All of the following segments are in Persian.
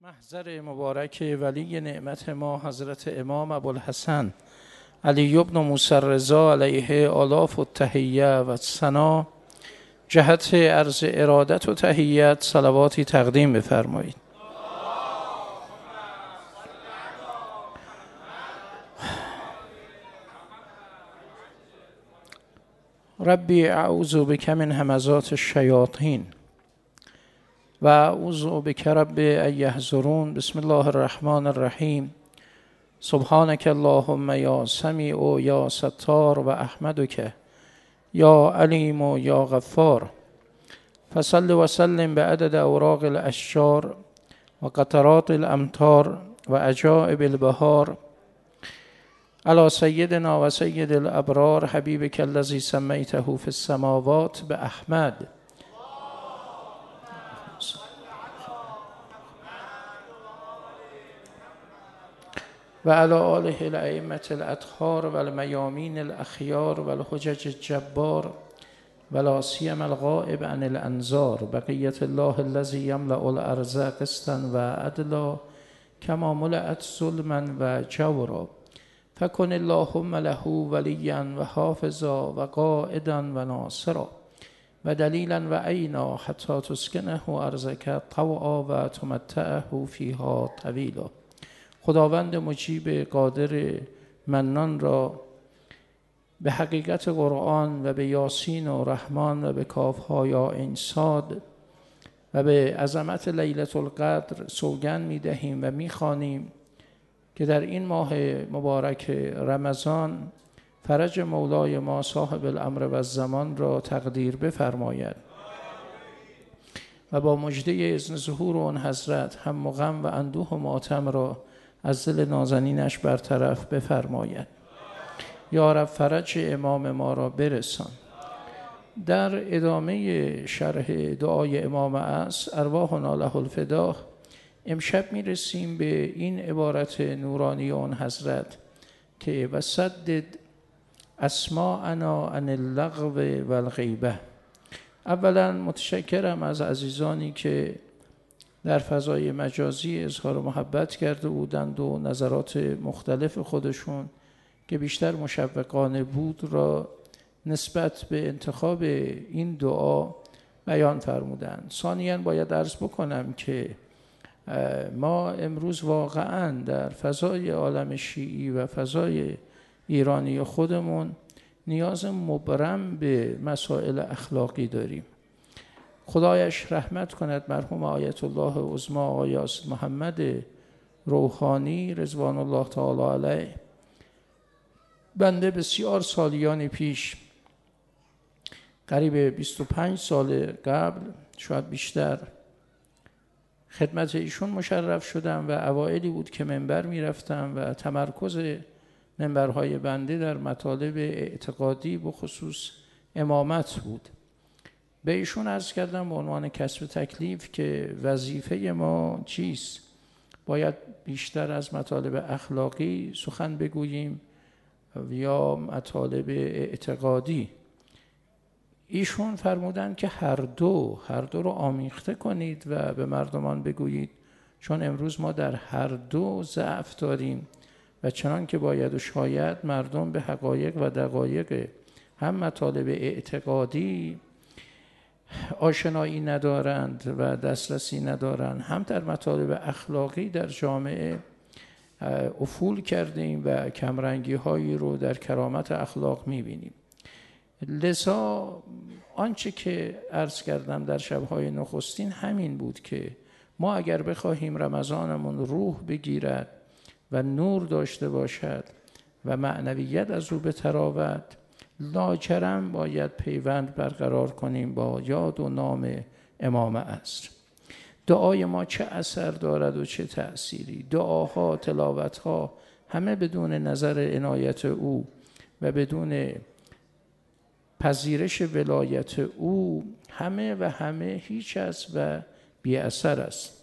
محضر مبارک ولی نعمت ما حضرت امام ابوالحسن علی بن موسی الرضا علیه آلاف التحیه و ثنا جهت عرض ارادت و تحیت صلواتی تقدیم بفرمایید. ربی اعوذ بک من همزات الشیاطین و اعوذ بک رب ان یحضرون. بسم الله الرحمن الرحیم. سبحانک اللهم یا سمیع یا ستار و احمدک یا علیم یا غفار. فصل و سلم بعدد اوراق الاشجار و قطرات الامطار و عجائب البهار علی سیدنا و سید الابرار حبیبک الذی سمیته فی السماوات باحمد و علی آله الائمة الاطهار و المیامین الاخیار و الحجج الجبار و لا سیما الغائب عن الانظار بقیة الله الذی یملأ الارض قسطا و عدلا کما ملأت ظلما و جورا فکن اللهم له ولیا و حافظا و قائدا و ناصرا و دلیلا و عینا حتی تسکنه ارضک طوعا و تمتعه فیها طویلا. خداوند مجیب قادر منان را به حقیقت قرآن و به یاسین و رحمان و به کافها یا انصاد و به عظمت لیلة القدر سوگند می دهیم و می خوانیم که در این ماه مبارک رمضان فرج مولای ما صاحب الامر و الزمان را تقدیر بفرماید و با مژده اذن ظهور آن حضرت هم غم و اندوه و ماتم را از دل نازنینش برطرف بفرماید. یا رب فرج امام ما را برسان. در ادامه شرح دعای امام عصر ارواحنا له الفداء امشب میرسیم به این عبارت نورانی آن حضرت که وسدد اسماعنا عن اللغو و الغیبه. اولا متشکرم از عزیزانی که در فضای مجازی اظهار محبت کرده بودند و نظرات مختلف خودشون که بیشتر مشوقانه بود را نسبت به انتخاب این دعا بیان فرمودند. ثانیاً باید عرض بکنم که ما امروز واقعاً در فضای عالم شیعی و فضای ایرانی خودمون نیاز مبرم به مسائل اخلاقی داریم. خدایش رحمت کند مرحوم آیت الله عظمی آقای محمد روحانی رضوان الله تعالی علیه. بنده بسیار سالیان پیش قریب 25 سال قبل شاید بیشتر خدمت ایشون مشرف شدم و اوائلی بود که منبر میرفتم و تمرکز منبرهای بنده در مطالب اعتقادی بخصوص امامت بود. به ایشون عرض کردم به عنوان کسب تکلیف که وظیفه ما چیست؟ باید بیشتر از مطالب اخلاقی سخن بگوییم یا مطالب اعتقادی؟ ایشون فرمودن که هر دو رو آمیخته کنید و به مردمان بگویید، چون امروز ما در هر دو ضعف داریم و چنان که باید و شاید مردم به حقایق و دقایق هم مطالب اعتقادی آشنایی ندارند و دسترسی ندارند، هم در مطالب اخلاقی در جامعه افول کردیم و کمرنگی هایی رو در کرامت اخلاق میبینیم. لذا آنچه که عرض کردم در شبهای نخستین همین بود که ما اگر بخواهیم رمضانمون روح بگیرد و نور داشته باشد و معنویت از او بتراود، لاجرم باید پیوند برقرار کنیم با یاد و نام امام عصر. دعای ما چه اثر دارد و چه تأثیری؟ دعاها، تلاوتها همه بدون نظر عنایت او و بدون پذیرش ولایت او همه هیچ است و بی اثر است.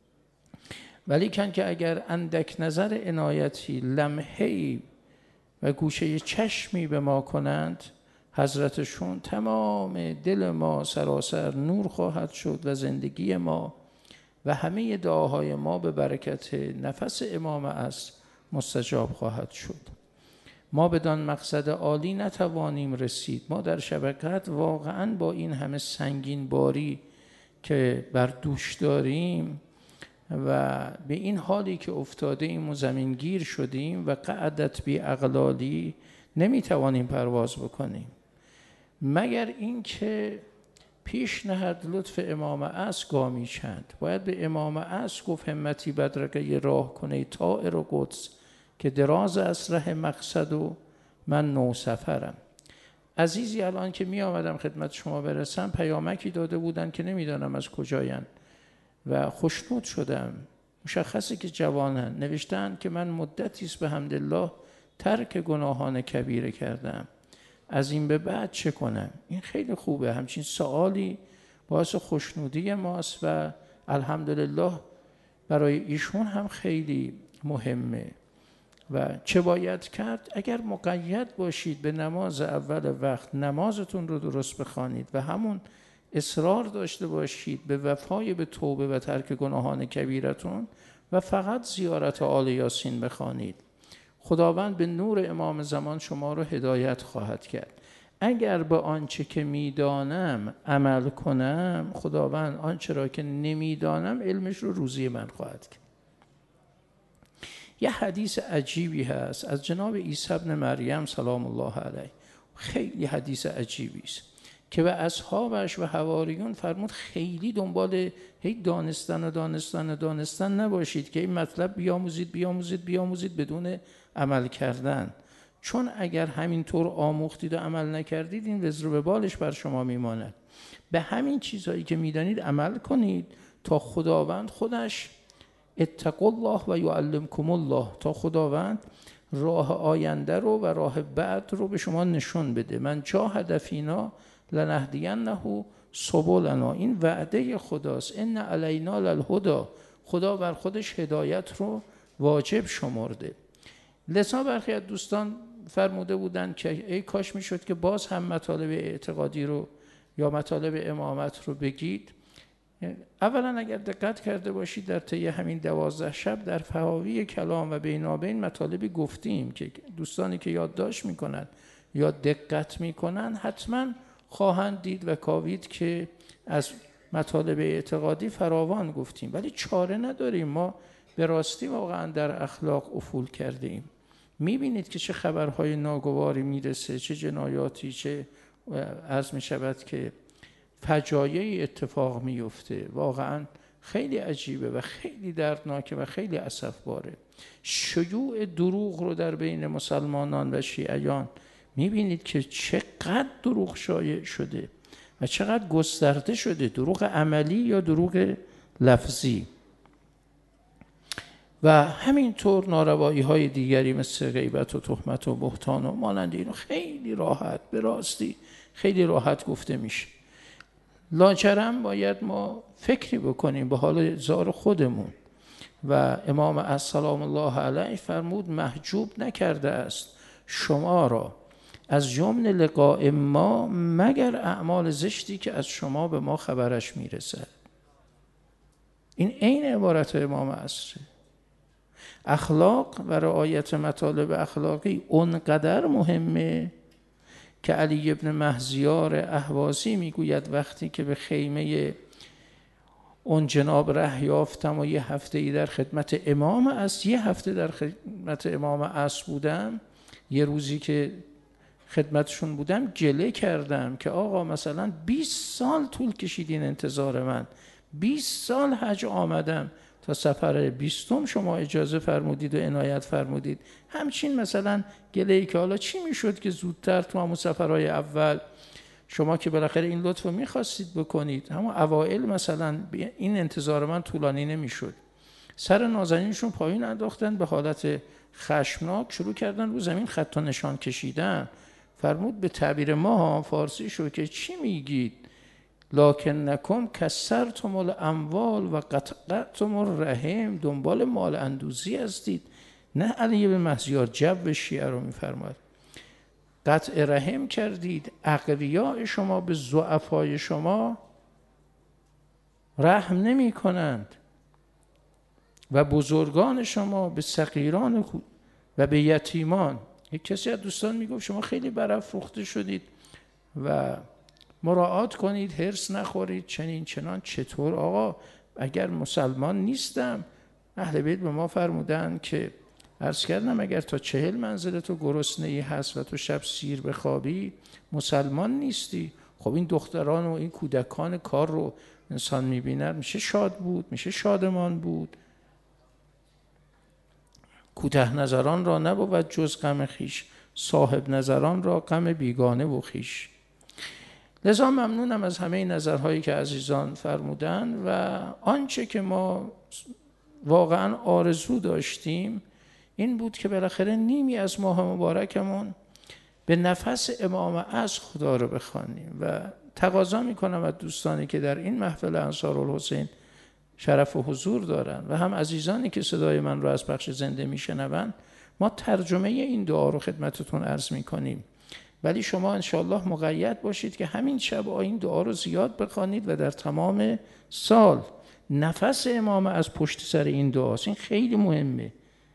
ولیکن که اگر اندک نظر عنایتی، لمحه‌ای و گوشه چشمی به ما کنند، حضرتشون تمام دل ما سراسر نور خواهد شد و زندگی ما و همه دعاهای ما به برکت نفس امام است مستجاب خواهد شد. ما بدان مقصد عالی نتوانیم رسید. ما در شب قدر واقعاً با این همه سنگین باری که بر دوش داریم و به این حالی که افتاده ایم و زمینگیر شدیم و قعدت بی اغلالی نمیتوانیم پرواز بکنیم، مگر اینکه پیش نهد لطف امام است گامی چند. باید به امام است گفت همتی بدرقه راه کنه طائر و قدس، که دراز است ره مقصد و من نو سفرم. عزیزی الان که می آمدم خدمت شما برسم پیامکی داده بودن که نمیدانم از کجاین و خوشنود شدم. مشخصه که جوانن. نوشتن که من مدتی است به حمدالله ترک گناهان کبیره کردم، از این به بعد چه کنم؟ این خیلی خوبه. همچین سوالی باعث خوشنودی ماست و الحمدلله برای ایشون هم خیلی مهمه. و چه باید کرد؟ اگر مقید باشید به نماز اول وقت، نمازتون رو درست بخوانید و همون اصرار داشته باشید به وفای به توبه و ترک گناهان کبیرتون و فقط زیارت آل یاسین بخوانید، خداوند به نور امام زمان شما رو هدایت خواهد کرد. اگر به آنچه که میدانم عمل کنم، خداوند آنچه را که نمیدانم علمش رو روزی من خواهد کرد. یه حدیث عجیبی هست از جناب عیسی ابن مریم سلام الله علیه، خیلی حدیث عجیبی است که به اصحابش و حواریون فرمود خیلی دنبال هی دانستن نباشید که این مطلب بیاموزید بدون عمل کردن، چون اگر همینطور آموختید و عمل نکردید این وزر به بالش بر شما میماند. به همین چیزهایی که میدانید عمل کنید تا خداوند خودش اتقوا الله و یعلمکم الله، تا خداوند راه آینده رو و راه بعد رو به شما نشون بده. من جاهد فینا لنهدینه سبلنا، این وعده خداست. ان علینا للهدی، خدا بر خودش هدایت رو واجب شمرده. لذا برخی از دوستان فرموده بودند که ای کاش میشد که باز هم مطالب اعتقادی رو یا مطالب امامت رو بگید. اولا اگر دقت کرده باشید در طی همین 12 شب در فواوی کلام و بینابین مطالبی گفتیم که دوستانی که یادداشت میکنن یا دقت میکنن حتما خواهند دید و کاوید که از مطالب اعتقادی فراوان گفتیم، ولی چاره نداریم. ما به راستی واقعا در اخلاق افول کرده ایم. میبینید که چه خبرهای ناگواری میرسه، چه جنایاتی، چه عرض میشود که فجایعی اتفاق میفته. واقعا خیلی عجیبه و خیلی دردناکه و خیلی اسفباره. شیوع دروغ رو در بین مسلمانان و شیعیان میبینید که چقدر دروغ شایع شده و چقدر گسترده شده، دروغ عملی یا دروغ لفظی. و همینطور ناروایی های دیگری مثل غیبت و تهمت و بهتان و مانند اینو خیلی راحت، به راستی خیلی راحت گفته میشه. لاجرم باید ما فکری بکنیم به حال زار خودمون. و امام السلام الله علیه فرمود محجوب نکرده است شما را از جمله لقاء ما مگر اعمال زشتی که از شما به ما خبرش میرسد. این عین عبارت امام عصره. اخلاق و رعایت مطالب اخلاقی اونقدر مهمه که علی ابن مهزیار اهوازی میگوید وقتی که به خیمه اون جناب ره یافتم و یه هفته ای در خدمت امام است، یه هفته در خدمت امام است بودم، یه روزی که خدمتشون بودم گله کردم که آقا مثلا 20 سال طول کشیدین انتظار من، 20 سال حج آمدم تا سفر 20م شما اجازه فرمودید و عنایت فرمودید. همچین مثلا گله‌ای که حالا چی میشد که زودتر تو همون سفرهای اول شما که بالاخره این لطفو میخواستید بکنید، همون اوائل مثلا این انتظار من طولانی نمیشد. سر نازنینشون پایین انداختن، به حالت خشمناک شروع کردن رو زمین خط و نشان کشیدن. فرمود به تعبیر ما فارسی شو که چی میگید؟ لکنکم کسرتم الاموال و قطعتم الرحم، دنبال مال اندوزی هستید. نه علی بن مهزیار جو شیعه رو میفرماد، قطع رحم کردید. اغنیاء شما به ضعفای شما رحم نمی کنند. و بزرگان شما به صغیران و به یتیمان. یک کسی از دوستان میگفت شما خیلی برافروخته شدید و مراعات کنید، هرس نخورید، چنین چنان. چطور آقا؟ اگر مسلمان نیستم، اهل بیت به ما فرمودن که عرض کردم اگر تا 40 منزل تو گرسنه‌ای هست و تو شب سیر بخوابی مسلمان نیستی. خب این دختران و این کودکان کار رو انسان میبیند، میشه شاد بود، میشه شادمان بود. کوته نظران را نبود جز غم خویش، صاحب نظران را غم بیگانه و خویش. لذا ممنونم از همه نظرهایی که عزیزان فرمودن و آنچه که ما واقعا آرزو داشتیم این بود که بالاخره نیمی از ماه مبارکمون به نفس امام عصر خدا رو بخوانیم و تقاضا میکنم از دوستانی که در این محفل انصارالحسین شرف و حضور دارن و هم عزیزانی که صدای من رو از بخش زنده میشنون، ما ترجمه این دعا رو خدمتتون عرض میکنیم، ولی شما انشاءالله مقید باشید که همین شب این دعا رو زیاد بخوانید و در تمام سال. نفس امام از پشت سر این دعاست. این خیلی مهمه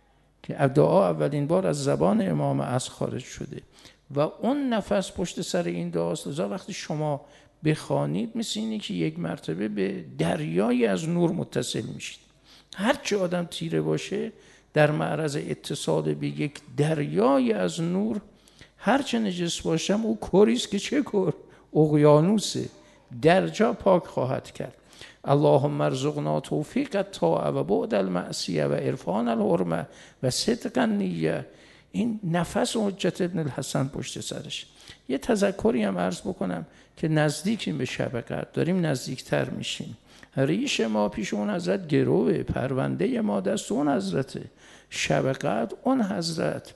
که دعا اولین بار از زبان امام از خارج شده و اون نفس پشت سر این دعاست. لذا وقتی شما بخوانید مثل اینه که یک مرتبه به دریایی از نور متصل میشید. هرچه آدم تیره باشه در معرض اتصال به یک دریای از نور، هرچه نجس باشم او کوریست که چه کور؟ اقیانوسه، در جا پاک خواهد کرد. اللهم ارزقنا توفیق الطاعه و بعد المعصیه و عرفان الحرمه و صدق النیه. این نفس حجت ابن الحسن پشت سرش. یه تذکری هم عرض بکنم که نزدیکیم به شب قدر، داریم نزدیکتر میشیم. ریش ما پیش اون حضرت گروه، پرونده ما دست اون حضرته. شب قدر اون حضرت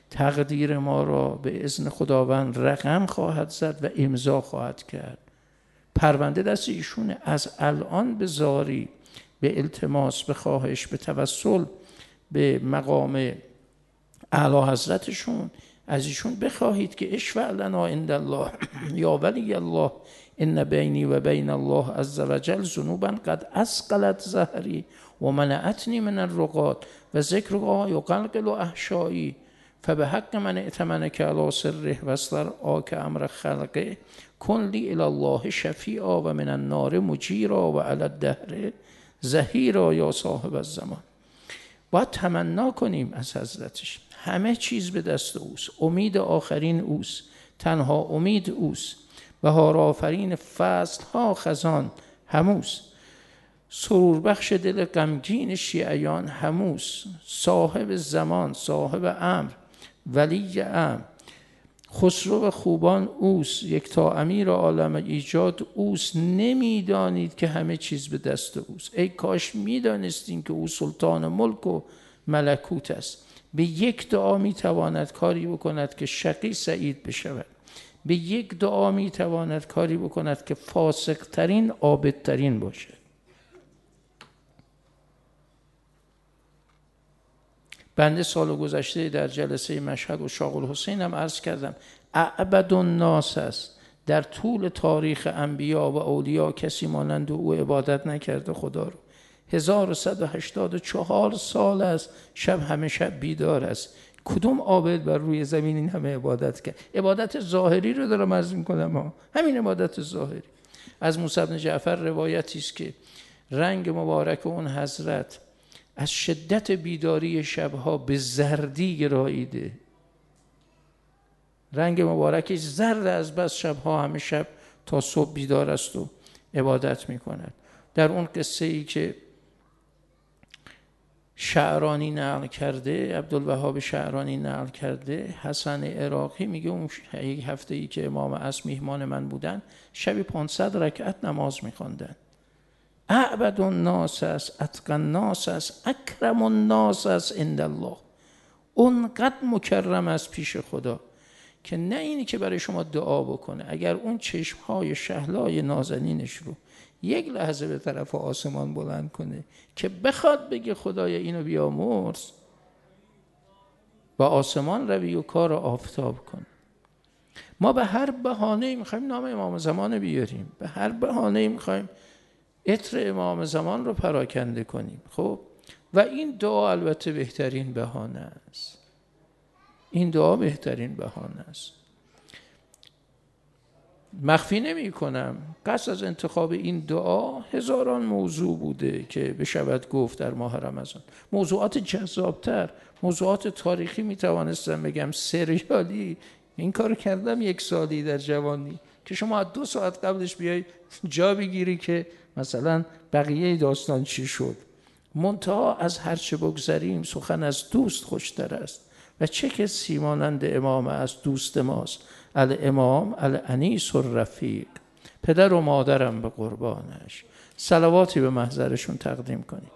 تقدیر ما را به اذن خداوند رقم خواهد زد و امضا خواهد کرد. پرونده دست ایشونه. از الان به زاری، به التماس، به خواهش، به توسل به مقام اعلی حضرتشون از ایشون بخواهید که اشفع لنا عند الله یا ولی الله ان بینی و بین الله عز وجل ذنوبا قد اثقلت ظهری و منعتنی من الرقاد و ذکرها یقلقل احشایی فبحق من ائتمنک علی سره و استرعاک امر خلقه کن لی الی الله شفیعا و من النار مجیرا و علی الدهر ظهیرا یا صاحب الزمان. باید تمنا کنیم از حضرتش. همه چیز به دست اوست. امید آخرین اوست. تنها امید اوست. بهار آفرین فصل ها خزان هموست. سرور بخش دل غمگین شیعیان هموست. صاحب زمان، صاحب امر، ولی امر، خسرو خوبان اوست. یکتا امیر عالم ایجاد اوست. نمیدانید که همه چیز به دست اوست. ای کاش میدانستین که او سلطان ملک و ملکوت است. به یک دعا میتواند کاری بکند که شقی سعید بشود. به یک دعا میتواند کاری بکند که فاسق ترین عابد ترین باشه. بنده سال گذشته در جلسه مشهد و شاق الحسین هم عرض کردم اعبد الناس است. در طول تاریخ انبیا و اولیا کسی مانند او عبادت نکرده خدا رو. 1184 سال است شب همه شب بیدار است. کدوم عابد بر روی زمین این همه عبادت کرد؟ عبادت ظاهری رو دارم عرض می‌کنم همین عبادت ظاهری. از موسی بن جعفر روایتی است که رنگ مبارک اون حضرت از شدت بیداری شبها به زردی گراییده. رنگ مبارکش زرد از بس شبها همه شب تا صبح بیدار است و عبادت می‌کند. در اون قصه ای که شعرانی نقل کرده، عبدالوهاب شعرانی نقل کرده، حسن عراقی میگه اون یک هفته ای که امام عصر میهمان من بودن شبی 500 رکعت نماز میخواندن. اعبد الناس است، اتقى الناس است، اکرم الناس است عند الله. اونقدر مکرم است پیش خدا که نه اینی که برای شما دعا بکنه، اگر اون چشمهای شهلای نازنینش رو یک لحظه به طرف آسمان بلند کنه که بخواد بگه خدای اینو بیامرز، با آسمان روی و کار آفتاب کن. ما به هر بهانه‌ای میخوایم نام امام زمان بیاریم، به هر بهانه‌ای میخوایم عطر امام زمان رو پراکنده کنیم. خب و این دعا البته بهترین بهانه است. این دعا بهترین بهانه است. مخفی نمی کنم قصد از انتخاب این دعا هزاران موضوع بوده که بشود گفت در ماه رمضان. موضوعات جذابتر، موضوعات تاریخی می توانستم بگم، سریالی. این کار کردم 1 سالی در جوانی که شما 2 ساعت قبلش بیای جا بگیری که مثلا بقیه داستان چی شد. منتها از هرچه بگذریم سخن از دوست خوشتر است و چه کسی مانند امام از دوست ماست. الامام الانیس الرفیق. پدر و مادرم به قربانش. صلواتی به محضرشون تقدیم کنیم.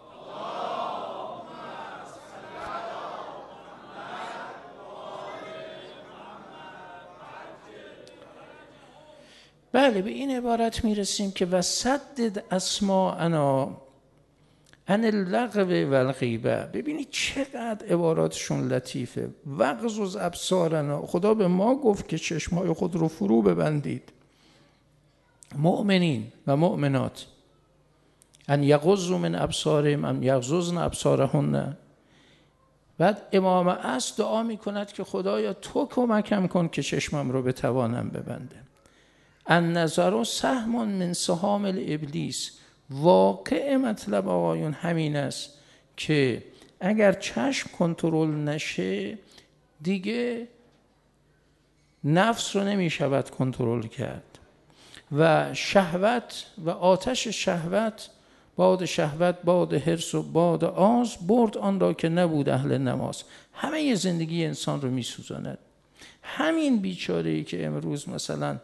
بله، به این عبارت میرسیم که وسدد اسماءنا عن اللغو و الغیبه. ببینید چقدر عباراتشون لطیفه. وغضض ابصارنا، خدا به ما گفت که چشمای خود رو فرو ببندید. مؤمنین و مؤمنات ان یغضوا من ابصارهم ان یغضضن ابصارهن. بعد امام عصر دعا میکند که خدایا تو کمکم کن که چشمم رو بتوانم ببندم. النظر سهم من سهام الابلیس. واقع مطلب آقایون همین است که اگر چشم کنترل نشه دیگه نفس رو نمی شود کنترل کرد و شهوت و آتش شهوت، باد شهوت، باد حرص و باد آز برد آن را که نبود اهل نماز. همه زندگی انسان رو می سوزاند. همین بیچاره‌ای که امروز مثلا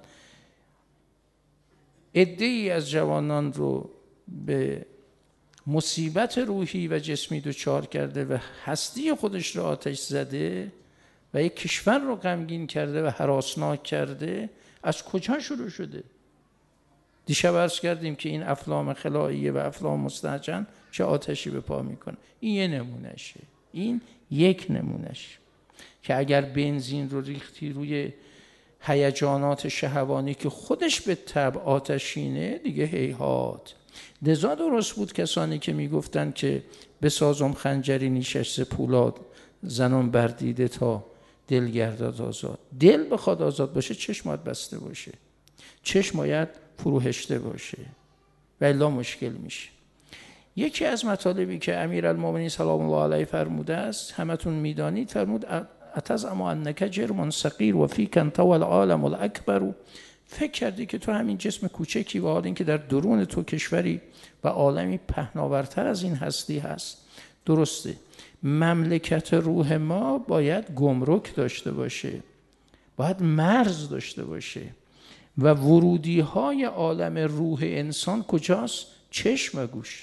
عده‌ای از جوانان رو به مصیبت روحی و جسمی دچار کرده و هستی خودش رو آتش زده و یک کشور رو غمگین کرده و هراسناک کرده، از کجا شروع شده؟ دیشب عرض کردیم که این افلام خلاییه و افلام مستهجن چه آتشی به پا میکنه. این یه نمونشه. این یک نمونش که اگر بنزین رو ریختی روی هیجانات شهوانی که خودش به طبع آتشینه دیگه هیهات. لذا درست بود کسانی که میگفتن که بسازم خنجری نیشش پولاد زنم بردیده تا دل گردد آزاد. دل بخواد آزاد باشه چشمات بسته باشه، چشم باید فروهشته باشه و الا مشکل میشه. یکی از مطالبی که امیرالمومنین سلام الله علیه فرموده است همتون میدانید، فرمود اتزعم انک جرم صغیر و فیک انت والعالم الاکبر. فکر کردی که تو همین جسم کوچکی و حال این که در درون تو کشوری و عالمی پهناورتر از این هستی هست. درسته، مملکت روح ما باید گمرک داشته باشه، باید مرز داشته باشه و ورودی های عالم روح انسان کجاست؟ چشم و گوش.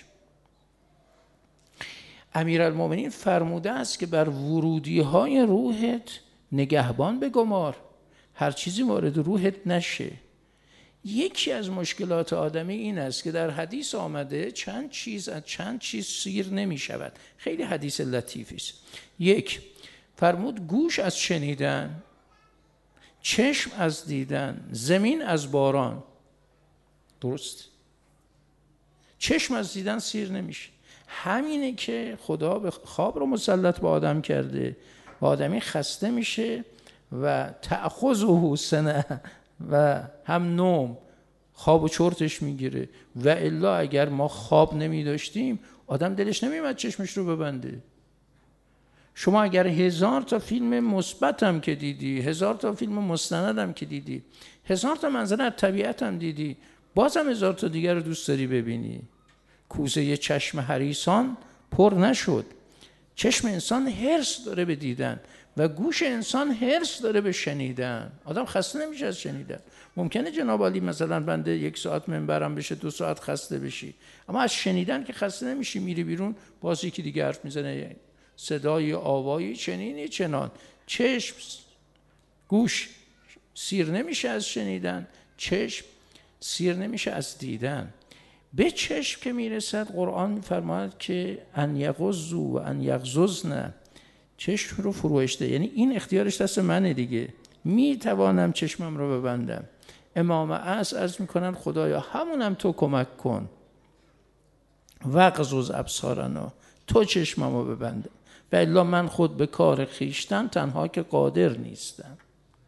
امیرالمومنین فرموده است که بر ورودی های روحت نگهبان بگمار، هر چیزی وارد روحت نشه. یکی از مشکلات آدمی این است که در حدیث آمده چند چیز از چند چیز سیر نمی شود. خیلی حدیث لطیفی است. یک، فرمود گوش از شنیدن، چشم از دیدن، زمین از باران. درست؟ چشم از دیدن سیر نمیشه. همینه که خدا به خواب رو مسلط به آدم کرده و آدمی خسته میشه و تأخذه سنه و هم نوم، خواب و چرتش میگیره. و الا اگر ما خواب نمی داشتیم آدم دلش نمیومد چشمش رو ببنده. شما اگر 1000 تا فیلم مثبت هم که دیدی، 1000 تا فیلم مستند هم که دیدی، 1000 تا منظر از طبیعت هم دیدی، بازم 1000 تا دیگر رو دوست داری ببینی. کوزه چشم حریصان پر نشد. چشم انسان حرص داره به دیدن و گوش انسان حرص داره به شنیدن. آدم خسته نمیشه از شنیدن. ممکنه جناب عالی مثلا بنده 1 ساعت منبرم بشه 2 ساعت خسته بشی، اما از شنیدن که خسته نمیشی. میری بیرون باز یکی دیگه حرف میزنه، صدای آوایی چنینی چنان. چشم گوش سیر نمیشه از شنیدن، چشم سیر نمیشه از دیدن. به چشم که میرسد قرآن میفرماید که ان یغضوا و ان یغضضن، چشم رو فروهشته، یعنی این اختیارش دست منه دیگه، میتوانم چشمم رو ببندم. امام عصر عرض میکنن خدایا همونم تو کمک کن. وغضض ابصارنا، تو چشممو ببنده و الا من خود به کار خیشتن تنها که قادر نیستم.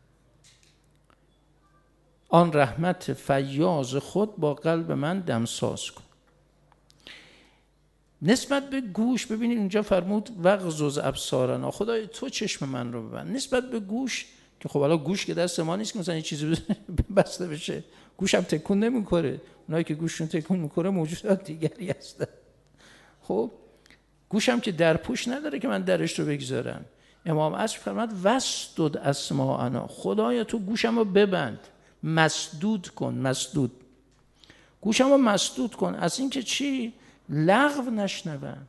آن رحمت فیاض خود با قلب من دمساز کن. نسبت به گوش، ببینید اونجا فرمود وغضض ابصارنا، خدای تو چشم من رو ببند. نسبت به گوش که خب حالا گوش که دست ما نیست که مثلا یه چیزی بسته بشه، گوشم تکون نمیکنه. اونایی که گوششون تکون میکنه موجودات دیگری هستن. خب گوشم که در پوش نداره که من درش رو بگذارم. امام عصر فرمود وسدد اسماعنا، خدایا تو گوشم رو ببند، مسدود کن. مسدود، گوشم رو مسدود کن از این که چی؟ لغو نشنوم.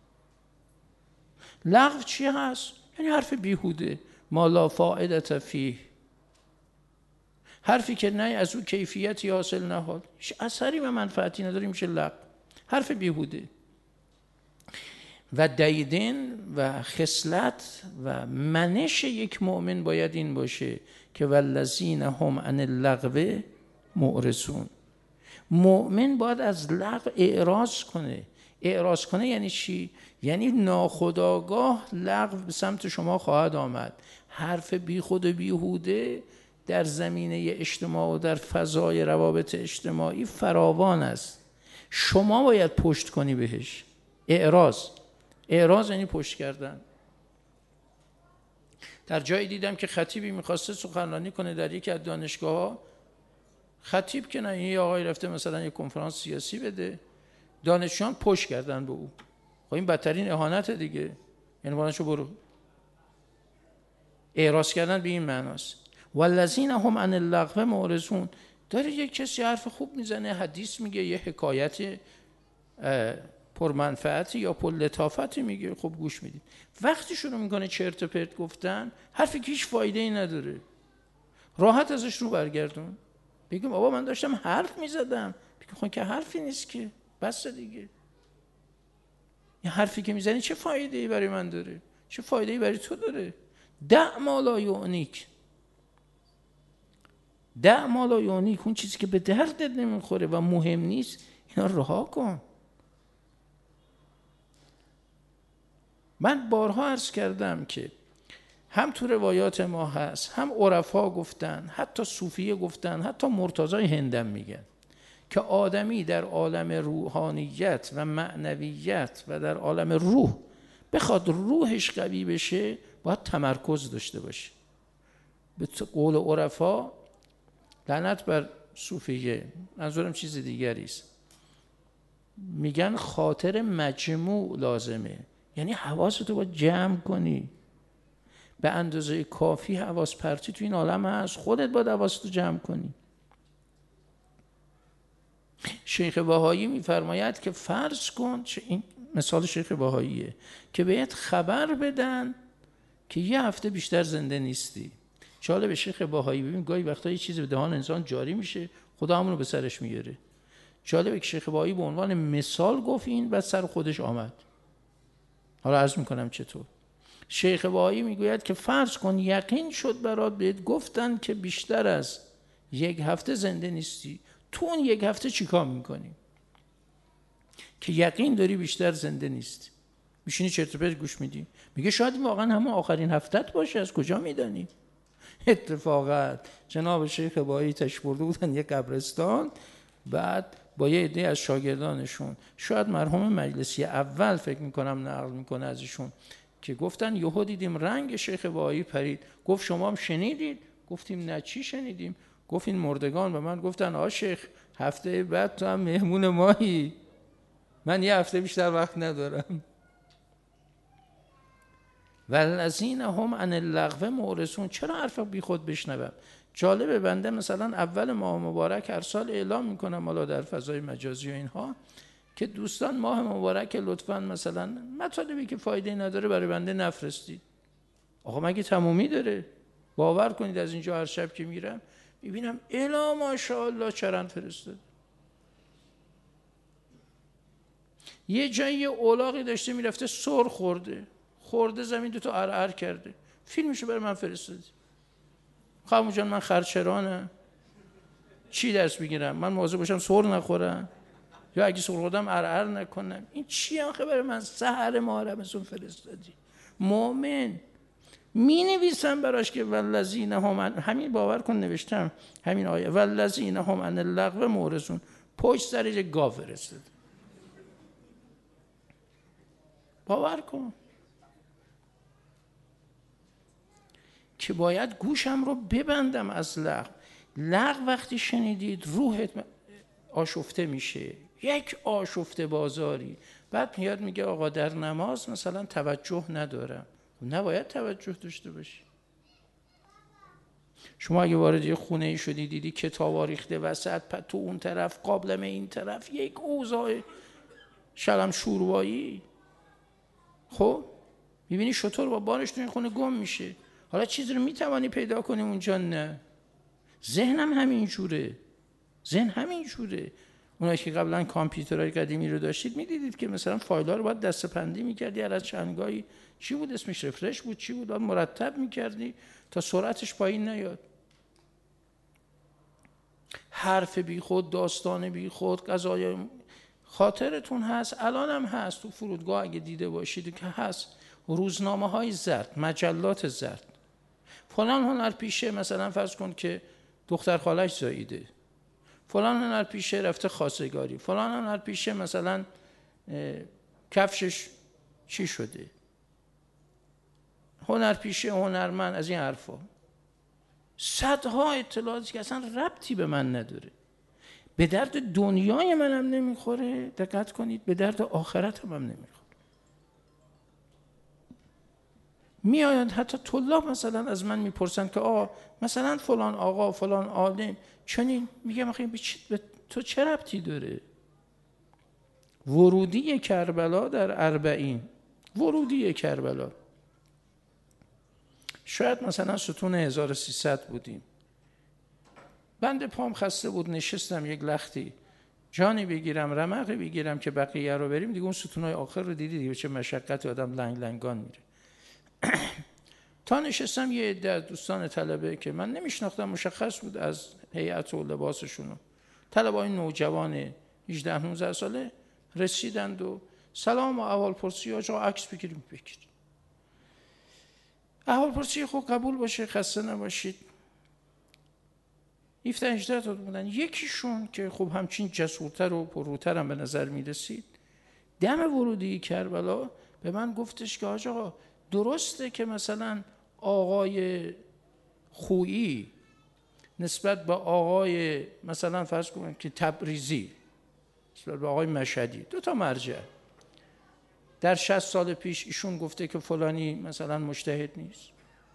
لغو چی هست؟ یعنی حرف بیهوده، ما لا فائدة فیه، حرفی که نه از اون کیفیتی حاصل نهاد، هیچ اثری و منفعتی نداره، میشه لغو، حرف بیهوده. و دیدن و خصلت و منش یک مؤمن باید این باشه که والذین هم عن اللغو معرضون. مؤمن باید از لغو اعراض کنه. اعراض کنه یعنی چی؟ یعنی ناخودآگاه لغو به سمت شما خواهد آمد. حرف بی خود و بیهوده در زمینه اجتماع و در فضای روابط اجتماعی فراوان است. شما باید پشت کنی بهش. اعراض یعنی پشت کردن. در جایی دیدم که خطیبی میخواسته سخنرانی کنه در یکی از دانشگاه‌ها. خطیب که نه، یه آقای رفته مثلا یه کنفرانس سیاسی بده، دانشجویان پشت کردن به او. خب این بدترین اهانت دیگه، یعنی وانشو برو. اعراض کردن به این معناست. والذین هم عن اللغو معرضون. داره یک کسی حرف خوب میزنه، حدیث میگه، یه حکایت پرمنفعتی یا پر لطافتی میگه، خب گوش میدید. وقتی شروع میکنه چرت و پرت گفتن، حرفی که هیچ فایده ای نداره، راحت ازش رو برگردون. بگیم بابا من داشتم حرف میزدم. بگیم خب که حرفی نیست که، بس دیگه. این حرفی که میزنی چه فایده ای برای من داره؟ چه فایده ای برای تو داره؟ دع ما لا یعنیک. دع ما لا یعنیک، اون چیزی که به دردت نمیخوره و مهم نیست، اینا رها کن. من بارها عرض کردم که هم تو روایات ما هست، هم عرفا گفتن، حتی صوفیه گفتن، حتی مرتضی هندم میگن که آدمی در عالم روحانیت و معنویت و در عالم روح بخواد روحش قوی بشه، باید تمرکز داشته باشه. به قول عرفا، لعنت بر صوفیه، منظورم چیز دیگری است، میگن خاطر مجموع لازمه. یعنی حواستو باید جمع کنی. به اندازه کافی حواس پرتی تو این عالم هست، خودت باید حواستو جمع کنی. شیخ بهایی میفرماید که فرض کن، این مثال شیخ بهاییه، که بهت خبر بدن که یه هفته بیشتر زنده نیستی. جالب شیخ بهایی، ببین گاهی وقتا یه چیزی به دهان انسان جاری میشه، خدا همونو به سرش میگیره. جالبه که شیخ بهایی به عنوان مثال گفت این، بعد سر خودش آمد. حالا عرض میکنم چطور. شیخ بهایی میگوید که فرض کن یقین شد برات، بهت گفتن که بیشتر از یک هفته زنده نیستی، تو اون یک هفته چیکار میکنی که یقین داری بیشتر زنده نیستی؟ میشینی چرت و پرت گوش میدی. میگه شاید واقعا همون آخرین هفتهت باشه، از کجا میدانی؟ اتفاقا جناب شیخ بهایی تشریف برده بودن یک قبرستان، بعد با یه عده از شاگردانشون، شاید مرحوم مجلسی اول فکر میکنم نقل میکنه از ایشون، که گفتن یهو دیدیم رنگ شیخ بهایی پرید. گفت شما هم شنیدید؟ گفتیم نه، چی شنیدیم؟ گفت این مردگان به من گفتن آ شیخ هفته بعد تو هم مهمون مایی، من یه هفته بیشتر وقت ندارم. والذین هم عن اللغو معرضون. چرا حرف بی خود بشنوم؟ جالبه، بنده مثلا اول ماه مبارک هر سال اعلام میکنم، حالا در فضای مجازی و اینها، که دوستان ماه مبارک لطفاً مثلا مطالبی که فایده نداره برای بنده نفرستید. آقا مگه تمومی داره؟ باور کنید از اینجا هر شب که میرم میبینم الا ماشاءالله چرند فرستاد. یه جایی اولاغی داشته میرفته سر خورده زمین دوتا ارعر کرده، فیلمشو برای من فرستادی. خانم جان من خرچرانم، چی درس بگیرم؟ من مواظب باشم سر نخورم یا اگه سرخودم ارعر نکنم. این چی آخه برای من؟ سحر محرمتون فرستادی. مؤمن می نویسم براش که والذین هم، همین باور کن نوشتم همین آیه والذین هم عن اللغو معرضون، پشت سر یه گاو فرستاد. باور کن که باید گوشم رو ببندم از لغو. لغو وقتی شنیدید روحت آشفته میشه، یک آشفته بازاری. بعد میاد میگه آقا در نماز مثلا توجه ندارم. نباید توجه داشته باشی. شما اگه وارد یه خونه ای شدی دیدی کتابا ریخته وسط، تو اون طرف قابلمه این طرف، یک اوضاع شلم شوروایی، خب میبینی شطور با بارش تو این خونه گم میشه. حالا چیزی رو میتوانی پیدا کنی اونجا؟ نه. ذهنم همین جوره، ذهن همین جوره. اونایی که قبلا کامپیوترهای قدیمی رو داشتید میدیدید که مثلا فایل‌ها رو باید دسته‌بندی می‌کردی، هر از چندگاهی چی بود اسمش، رفرش بود، چی بود، باید مرتب می‌کردی تا سرعتش پایین نیاد. حرف بی خود، داستان بی خود، قضای خاطرتون هست، الان هم هست تو فرودگاه اگه دیده باشید که هست، روزنامه‌های زرد، مجلات زرد. فلان هنرپیشه مثلا فرض کن که دختر خالش زاییده، فلان هنرپیشه رفته خواستگاری، فلان هنرپیشه مثلا کفشش چی شده، هنرپیشه، هنرمند، از این حرفا. صدها اطلاعاتی که اصلا ربطی به من نداره، به درد دنیای منم نمیخوره، دقت کنید، به درد آخرتم هم نمیخوره. میآیند حتی طلاب مثلا از من میپرسن که مثلا فلان آقا، فلان عالم چنین، میگم آخه به تو چه ربطی داره؟ ورودی کربلا در 40، ورودی کربلا، شاید مثلا ستون 1300 بودیم، بند پام خسته بود، نشستم یک لختی جانی بگیرم، رمقی بگیرم که بقیه رو بریم دیگه. اون ستونهای آخر رو دیدی دیگه چه مشقتی، آدم لنگ لنگان میره. تا نشستم یه عده دوستان طلبه که من نمیشناختم، مشخص بود از هیئت و لباسشون، طلبه‌های نوجوان 18-19 ساله رسیدند و سلام و احوالپرسی، آقا عکس بگیریم. احوالپرسی خب قبول باشه، خسته نباشید. 17-18 تا بودن. یکیشون که خب همچین جسورتر و پرروتر هم به نظر میرسید، دم ورودی کربلا به من گفتش که آقا درسته که مثلا آقای خویی نسبت به آقای مثلا فرض کنیم که تبریزی، نسبت به آقای مشهدی، 2 مرجع در 60 سال پیش ایشون گفته که فلانی مثلا مجتهد نیست.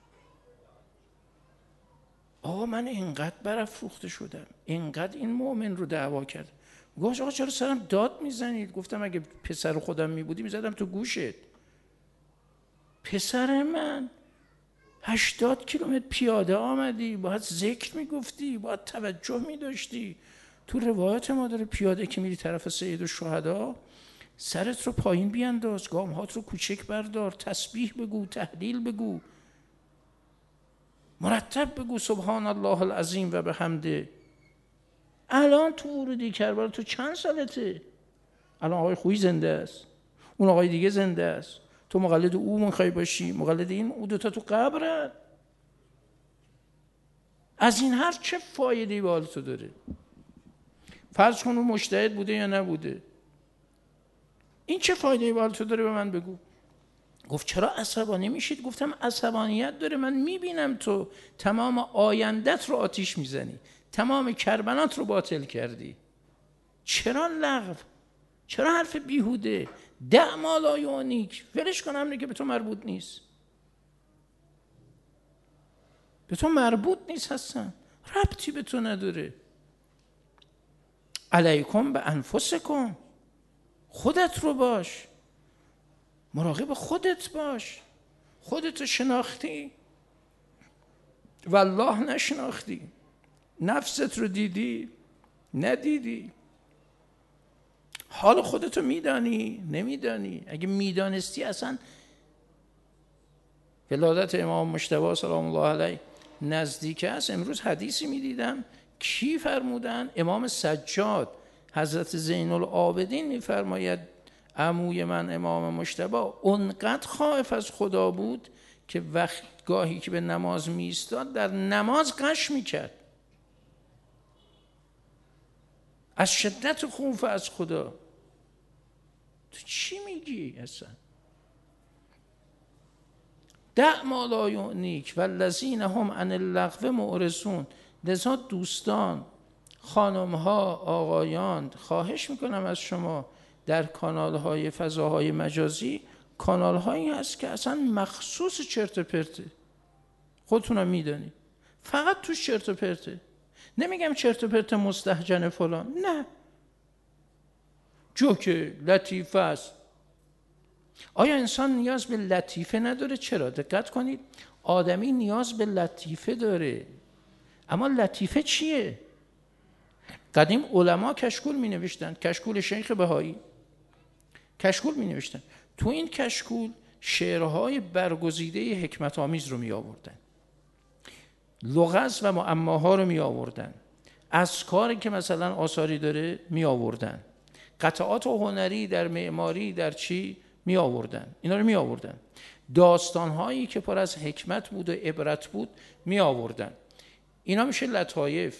من اینقدر برافروخته شدم، اینقدر این مؤمن رو دعوا کرد. گفت آقا چرا سرم داد میزنید؟ گفتم اگه پسر خودم میبودی میزدم تو گوشت. پسر من 80 کیلومتر پیاده آمدی، باید ذکر میگفتی، باید توجه میداشتی. تو روایت ما داره پیاده که میری طرف سید الشهدا سرت رو پایین بیانداز، گامهات رو کوچک بردار، تسبیح بگو، تهلیل بگو، مرتب بگو سبحان الله العظیم و بحمده. الان تو ورودی کربلا تو چند سالته؟ الان آقای خویی زنده است، اون آقای دیگه زنده است، تو مقلد او میخوای باشی، مقلد این، او 2 تا تو قبرن. از این حرف چه فایده‌ای به حال تو داره؟ فرض کن اون مجتهد بوده یا نبوده، این چه فایده‌ای به حال تو داره؟ به من بگو. گفت چرا عصبانی میشید؟ گفتم عصبانیت داره، من میبینم تو تمام آیندت رو آتیش میزنی، تمام کربنات رو باطل کردی. چرا لغو؟ چرا حرف بیهوده؟ دع ما لا یعنیک، ولش کن، همینه که به تو مربوط نیست، به تو مربوط نیست، هستن ربطی به تو نداره. علیکم به انفسکم، خودت رو باش، مراقب خودت باش. خودت شناختی؟ والله نشناختی. نفست رو دیدی؟ ندیدی. حال خودتو میدانی؟ نمیدانی. اگه میدانستی اصلا ولادت امام مجتبی سلام الله علیه نزدیک است. امروز حدیثی میدیدم، کی فرمودن؟ امام سجاد حضرت زین العابدین میفرماید عموی من امام مجتبی اونقدر خائف از خدا بود که وقت گاهی که به نماز می ایستاد در نماز غش میکرد، از شدت خوف از خدا. تو چی میگی اصلا؟ دع ما لا یعنیک والذین هم عن اللغو معرضون. لذا دوستان، خانم‌ها، آقایان، خواهش میکنم از شما در کانال‌های فضاهای مجازی کانال‌هایی هست که اصلا مخصوص چرت و پرته، خودتونم میدونی، فقط توش چرت و پرته. نمیگم چرت و پرت مستهجن فلان، نه، جوکه لطیفه است. آیا انسان نیاز به لطیفه نداره؟ چرا؟ دقت کنید، آدمی نیاز به لطیفه داره، اما لطیفه چیه؟ قدیم علما کشکول می نوشتن، کشکول شیخ بهایی، کشکول می نوشتن. تو این کشکول شعرهای برگزیده حکمت آمیز رو می آوردن، لغز و معماها رو می آوردن، اذکاری که مثلا آثاری داره می آوردن، قطعات هنری در معماری در چی می آوردن، اینا رو می آوردن، داستانهایی که پر از حکمت بود و عبرت بود می آوردن. اینا میشه لطایف،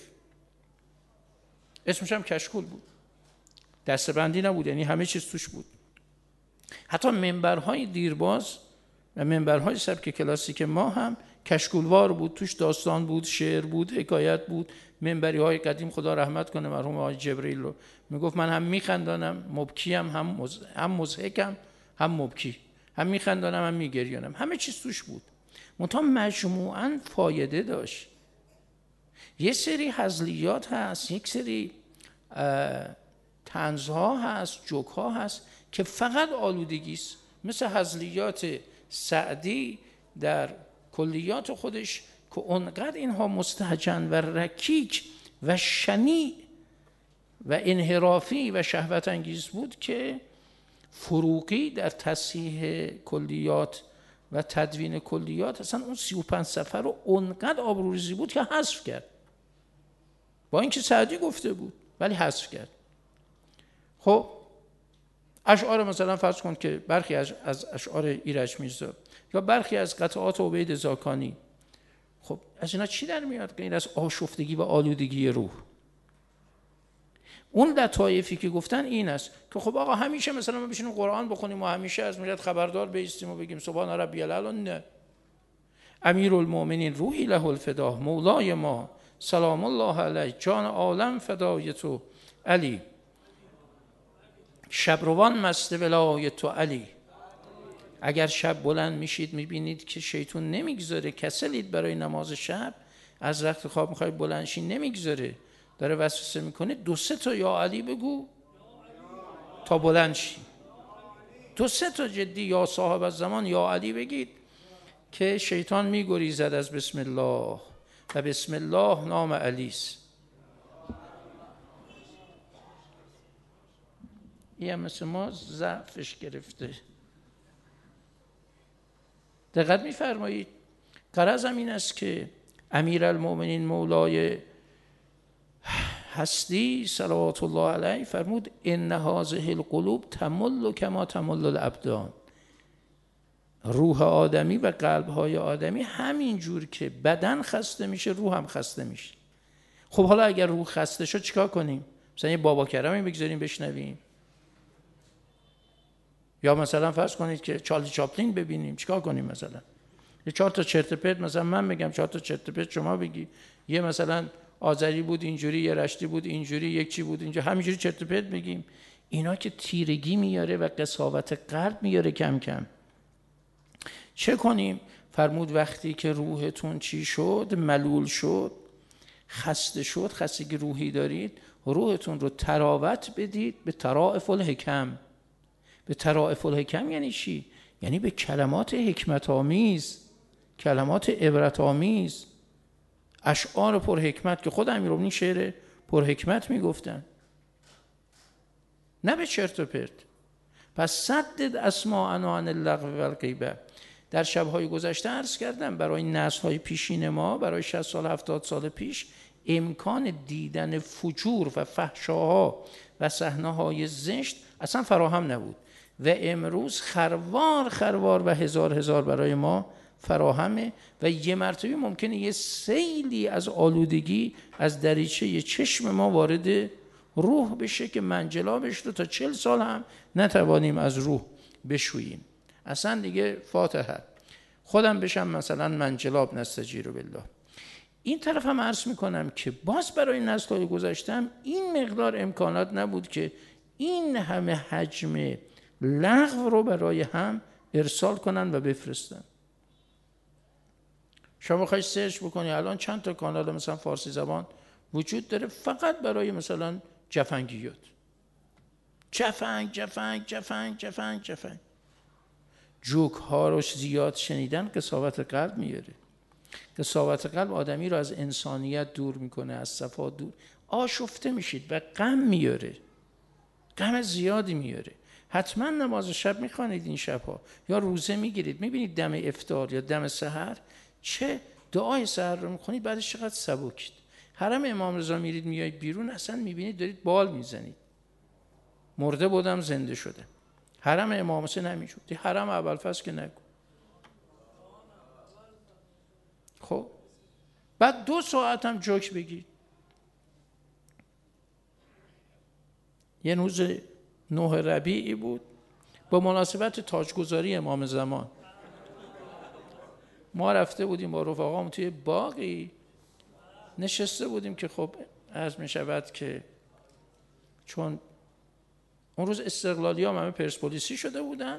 اسمش هم کشکول بود، دستبندی نبود، یعنی همه چیز توش بود. حتی منبرهای دیرباز و منبرهای سبک کلاسیک ما هم کشکولوار بود، توش داستان بود، شعر بود، حکایت بود. منبری های قدیم خدا رحمت کنه مرحوم آقای جبریل رو میگفت من هم میخندانم مبکیم، هم مضحکم هم مبکی، هم میخندانم هم میگریانم، همه چیز توش بود. منتها مجموعاً فایده داشت. یه سری هزلیات هست، یک سری طنزها هست، جوکها هست که فقط آلودگی است، مثل هزلیات سعدی در کلیات خودش که اونقدر اینها مستهجن و رکیک و شنیع و انحرافی و شهوت انگیز بود که فروغی در تصحیح کلیات و تدوین کلیات اصلا اون 35 صفحه رو اونقدر آبروریزی بود که حذف کرد، با اینکه سعدی گفته بود ولی حذف کرد. خب اشعار مثلا فرض کن که برخی از اشعار ایرج میرزا یا برخی از قطعات عبید زاکانی، خب از اینا چی در میاد غیر از آشفتگی و آلودگی روح؟ اون لطایفی که گفتن این است که خب آقا همیشه مثلا ما بشینیم قرآن بخونیم و همیشه از میلاد خبردار بایستیم و بگیم سبحان ربی الاعلی، نه. امیرالمومنین روحی له الفدا، مولای ما سلام الله علیه، جان عالم فدای تو علی، شبروان مست ولای تو علی. اگر شب بلند میشید میبینید که شیطان نمیگذاره، کسلید برای نماز شب، از وقت خواب میخوای بلند شید نمیگذاره، داره وسوسه میکنه، 2-3 تا یا علی بگو تا بلند شی، 2-3 تا جدی یا صاحب الزمان یا علی بگید که شیطان میگریزد از بسم الله و بسم الله نام علیست. این مثل ما ضعفش گرفته. دقت میفرمایید، غرضم این است که امیرالمومنین مولای هستی صلوات الله علیه فرمود ان هذه القلوب تمل کما تمل الابدان. روح آدمی و قلب‌های آدمی همین جور که بدن خسته میشه روح هم خسته میشه. خب حالا اگر روح خسته شد چیکار کنیم؟ مثلا یه بابا کرمی بگذاریم بشنویم، یا مثلا فرض کنید که چارلی چاپلین ببینیم، چیکار کنیم؟ مثلا یه 4 تا چرت و پرت، مثلا من بگم 4 تا چرت و پرت شما بگی، یه مثلا آذری بود اینجوری، یه رشتی بود اینجوری، یک چی بود اینجوری، همینجوری چرت و پرت بگیم. اینا که تیرگی میاره و قساوت قلب میاره کم کم. چه کنیم؟ فرمود وقتی که روحتون چی شد، ملول شد، خسته شد، خستگی روحی دارید، روحتون رو تراوت بدید به ترائف الحکم. به ترائف الحکم یعنی چی؟ یعنی به کلمات حکمت آمیز، کلمات عبرت آمیز، اشعار پر حکمت که خود امیرالمومنین شعر پر حکمت میگفتن، نه به چرت و پرت. پس سدد اسماعنا عن اللغو و الغیبه. در شب‌های گذشته عرض کردم برای نسل‌های پیشین ما، برای 60 سال 70 سال پیش، امکان دیدن فجور و فحشاها و صحنه‌های زشت اصلا فراهم نبود و امروز خروار و هزار برای ما فراهمه و یه مرتبه ممکنه یه سیلی از آلودگی از دریچه چشم ما وارد روح بشه که منجلابش رو تا 40 سال هم نتوانیم از روح بشوییم. اصلا دیگه فاتحه خودم بشم مثلا منجلاب نستجیر بالله. این طرف هم عرض میکنم که باز برای نسل‌های گذشتم این مقدار امکانات نبود که این همه حجم لغو رو برای هم ارسال کنن و بفرستن. شما بخوای سرچ بکنی الان چند تا کانال مثلا فارسی زبان وجود داره فقط برای مثلا جفنگیات، جفنگ. جوک ها رو زیاد شنیدن قساوت قلب میاره. قساوت قلب آدمی رو از انسانیت دور میکنه، از صفا دور، آشفته میشید و غم میاره، غم زیادی میاره. حتما نماز شب میخوانید این شبها یا روزه میگیرید، میبینید دم افطار یا دم سحر چه دعای سحر رو میخونید بعدش چقدر سبکید. حرم امام رضا میرید میایید بیرون اصلا میبینید دارید بال میزنید، مرده بودم زنده شده. حرم امام حسین نمیشد، حرم ابوالفضل که نگو. خب بعد 2 ساعت هم جوک بگید. یه روز 9 ربیعی بود با مناسبت تاجگذاری امام زمان، ما رفته بودیم با رفقام توی باغی نشسته بودیم که خب عرض می شود که چون اون روز استقلالی ها همه پرسپولیسی شده بودن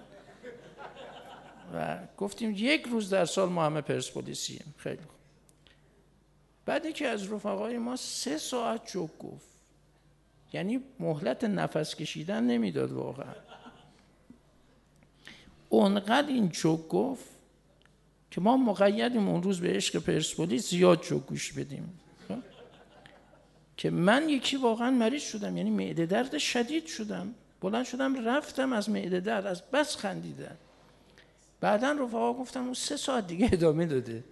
و گفتیم 1 روز در سال ما همه پرسپولیسیم. خیلی خوب. بعد که از رفقای ما 3 ساعت جوک گفت، یعنی مهلت نفس کشیدن نمیداد واقعا. اونقدر این جوک گفت که ما مقیدیم اون روز به عشق پرسپولیس زیاد جوک گوش بدیم که من یکی واقعا مریض شدم، یعنی معده درد شدید شدم، بلند شدم رفتم از معده درد، از بس خندیدن. بعداً رفقا گفتم اون 3 ساعت دیگه ادامه داده.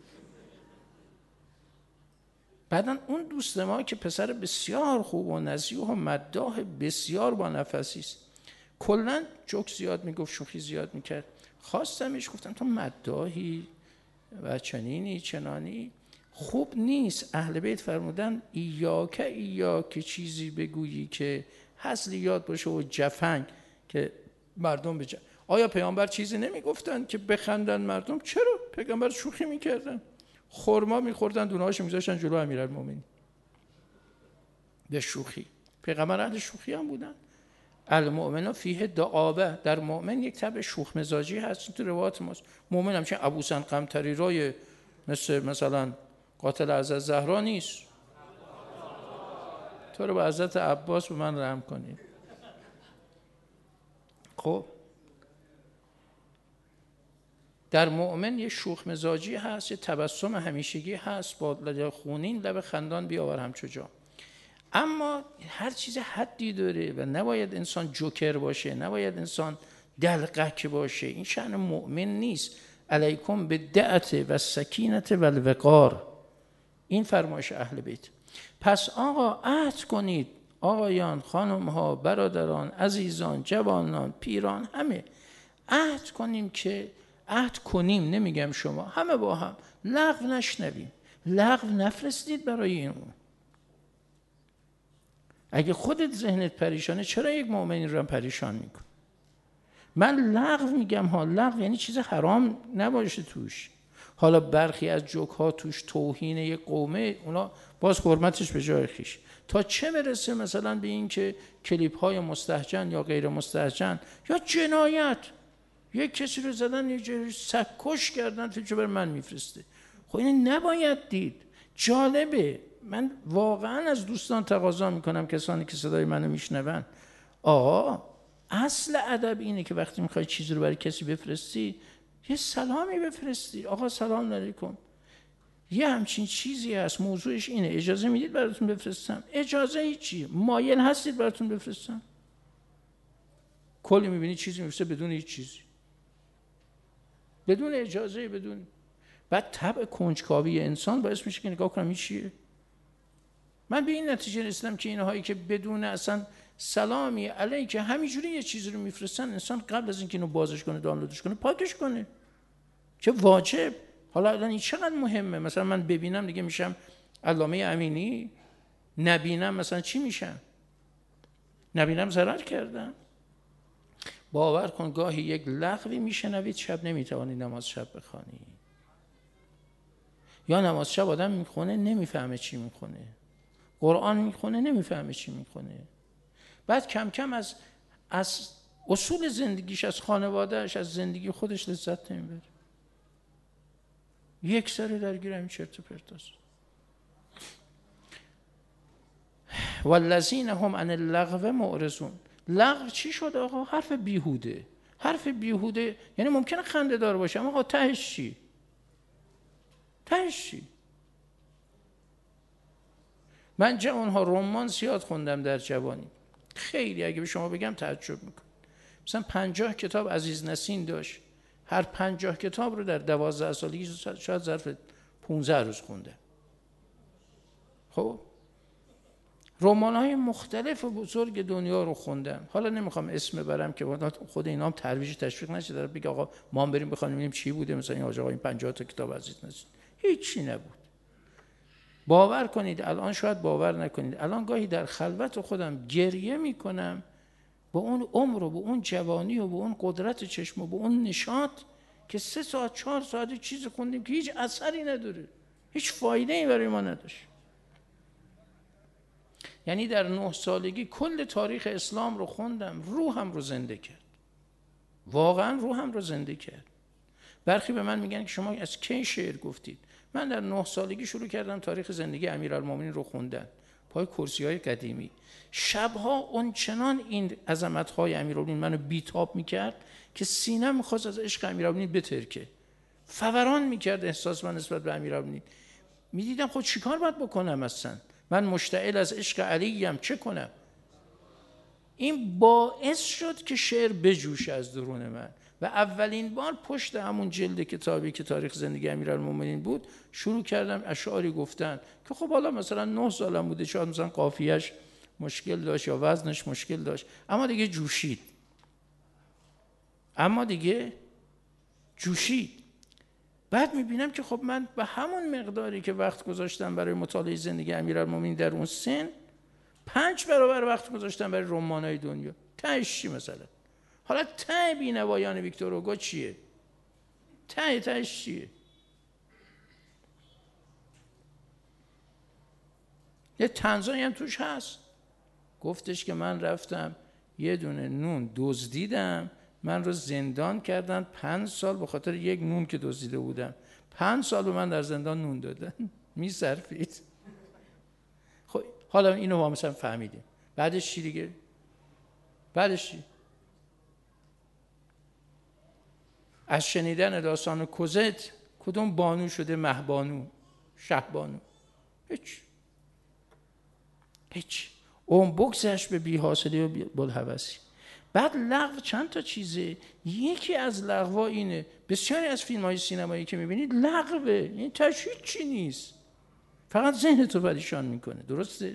بعداً اون دوست ما که پسر بسیار خوب و نزیه و مداح بسیار با نفسی است، کلاً جوک زیاد میگفت، شوخی زیاد میکرد. خواستمش گفتم تو مداحی و چنینی چنانی خوب نیست. اهل بیت فرمودن ایاک چیزی بگویی که حصل یاد باشه و جفنگ که مردم بجن. آیا پیامبر چیزی نمیگفتن که بخندن مردم؟ چرا؟ پیامبر شوخی میکردن، خرما میخوردن دونهاشو میذاشتن جلو امیرالمومنین به شوخی. پیغمبر اهل شوخی هم بودن. المؤمن فیه دعابه، در مؤمن یک طبع شوخ مزاجی هست. تو روایات ماست مؤمن همچنین ابوسن قمطری رای مثلا قاتل حضرت زهرا نیست. تو رو به حضرت عباس به من رحم کنید. خب در مؤمن یه شوخ مزاجی هست، یه تبسم همیشگی هست، با لب خونین لب خندان بیاور همچو جام. اما هر چیز حدی داره و نباید انسان جوکر باشه، نباید انسان دلقک باشه. این شأن مؤمن نیست. علیکم بالدعة و السکینة و الوقار، این فرمایش اهل بیت. پس آقا عهد کنید، آقایان، خانمها، برادران، عزیزان، جوانان، پیران، همه عهد کنیم که عهد کنیم، نمیگم شما، همه با هم لغو نشنویم، لغو نفرستید برای این. اگه خودت ذهنت پریشانه چرا یک مؤمن رو پریشان میکن؟ من لغو میگم ها، لغو یعنی چیز حرام نباشه توش. حالا برخی از جوک ها توش توهین یک قومه، اونا باز حرمتش به جای خیش. تا چه برسه مثلا به این که کلیپ های مستهجن یا غیر مستهجن یا جنایت، یک کسی رو زدن یه سگ‌کش کردن تو بر من میفرسته. خب این نباید دید. جالبه، من واقعا از دوستان تقاضا میکنم، کسانی که صدای منو میشنون، آقا اصل ادب اینه که وقتی میخوای چیزی رو برای کسی بفرستی یه سلامی بفرستی. آقا سلام علیکم، یه همچین چیزی هست، موضوعش اینه، اجازه میدید براتون بفرستم؟ اجازه هیچی، مایل هستید براتون بفرستم؟ کلی میبینی چیزی میفرسته بدون هیچ چیزی، بدون اجازه، بدون. بعد طبع کنجکاوی انسان باعث میشه که نگاه کنم این چیه. من به این نتیجه رسیدم که اینهایی که بدون اصلا سلامی علیک، همینجوری یه چیزی رو میفرستن، انسان قبل از اینکه اینو بازش کنه دانلودش کنه پاکش کنه، چه واجب. حالا الان این چقدر مهمه، مثلا من ببینم دیگه میشم علامه امینی، نبینم مثلا چی میشم؟ نبینم ضرر کردم. باور کن گاهی یک لغوی میشنوید شب نمیتوانی نماز شب بخوانی، یا نماز شب آدم میخونه نمیفهمه چی میخونه، قرآن میخونه نمیفهمه چی میخونه، بعد کم کم از اصول زندگیش، از خانوادهش، از زندگی خودش لذت نمیبره، یک سری درگیر همین چرت و پرتاست. والذین هم عن اللغو معرضون. لغو چی شد آقا؟ حرف بیهوده. حرف بیهوده یعنی ممکنه خنده دار باشه، اما آقا تهش چی؟ تهش چی؟ من جوانها رمان زیاد خوندم در جوانی، خیلی اگه به شما بگم تعجب میکن. مثلا 50 کتاب عزیز نسین داشت، هر 50 کتاب رو در 12 سالگی شاید ظرف 15 روز خونده. خب رمان‌های مختلف و بزرگ دنیا رو خوندم. حالا نمیخوام اسم برم که خود اینا هم ترویج تشویق نشه، در بگه آقا ما هم بریم بخونیم ببینیم چی بوده، مثلا این آقا این 50 تا کتاب عزیز نسین، هیچی نبود. باور کنید الان، شاید باور نکنید، الان گاهی در خلوت خودم گریه میکنم با اون عمر و با اون جوانی و با اون قدرت چشم و با اون نشاط که 3 ساعت 4 ساعت چیز خوندیم که هیچ اثری نداره، هیچ فایده‌ای برای ما نداشت. یعنی در 9 سالگی کل تاریخ اسلام رو خوندم، روحم رو زنده کرد، واقعا روحم رو زنده کرد. برخی به من میگن که شما از کی شعر گفتید؟ من در 9 سالگی شروع کردم تاریخ زندگی امیرالمومنین رو خوندن پای کرسی‌های قدیمی. شبها اونچنان این عظمت‌های امیرالمومنین منو بیتاب میکرد که سینه‌م می‌خواست از عشق امیرالمومنین بترکه، فوران میکرد احساس من نسبت به امیرالمومنین. میدیدم خود چیکار باید بکنم، اصلا من مشتعل از عشق علیم، چه کنم؟ این باعث شد که شعر بجوشه از درون من و اولین بار پشت همون جلد کتابی که تاریخ زندگی امیرالمومنین بود شروع کردم اشعاری گفتن که خب حالا مثلا 9 سالم بوده، شاید مثلا قافیه‌اش مشکل داشت یا وزنش مشکل داشت، اما دیگه جوشید. بعد میبینم که خب من به همون مقداری که وقت گذاشتم برای مطالعه زندگی امیرالمومنین در اون سن، 5 برابر وقت گذاشتم برای رمان‌های دنیا. تهش چی مثلا؟ حالا ته بی‌نوایان ویکتور هوگو چیه؟ تهش چیه؟ یه طنزایی هم توش هست، گفتش که من رفتم یه دونه نون دزدیدم، من رو زندان کردن 5 سال به خاطر یک نون که دزدیده بودم، 5 سال به من در زندان نون دادن. میصرفید. خب حالا اینو ما مثلا فهمیدیم، بعدش چی دیگه؟ بعدش چی؟ از شنیدن داستان کوزت کدوم بانو شده مهبانو، شهبانو؟ هیچ. اون بگذشت به بی حاصلی و بلحوثی. بعد لغو چند تا چیزه، یکی از لغوا اینه، بسیاری از فیلم‌های سینمایی که می‌بینید لغوه، این تشویق چی نیست، فقط ذهنتو پریشان میکنه. درسته؟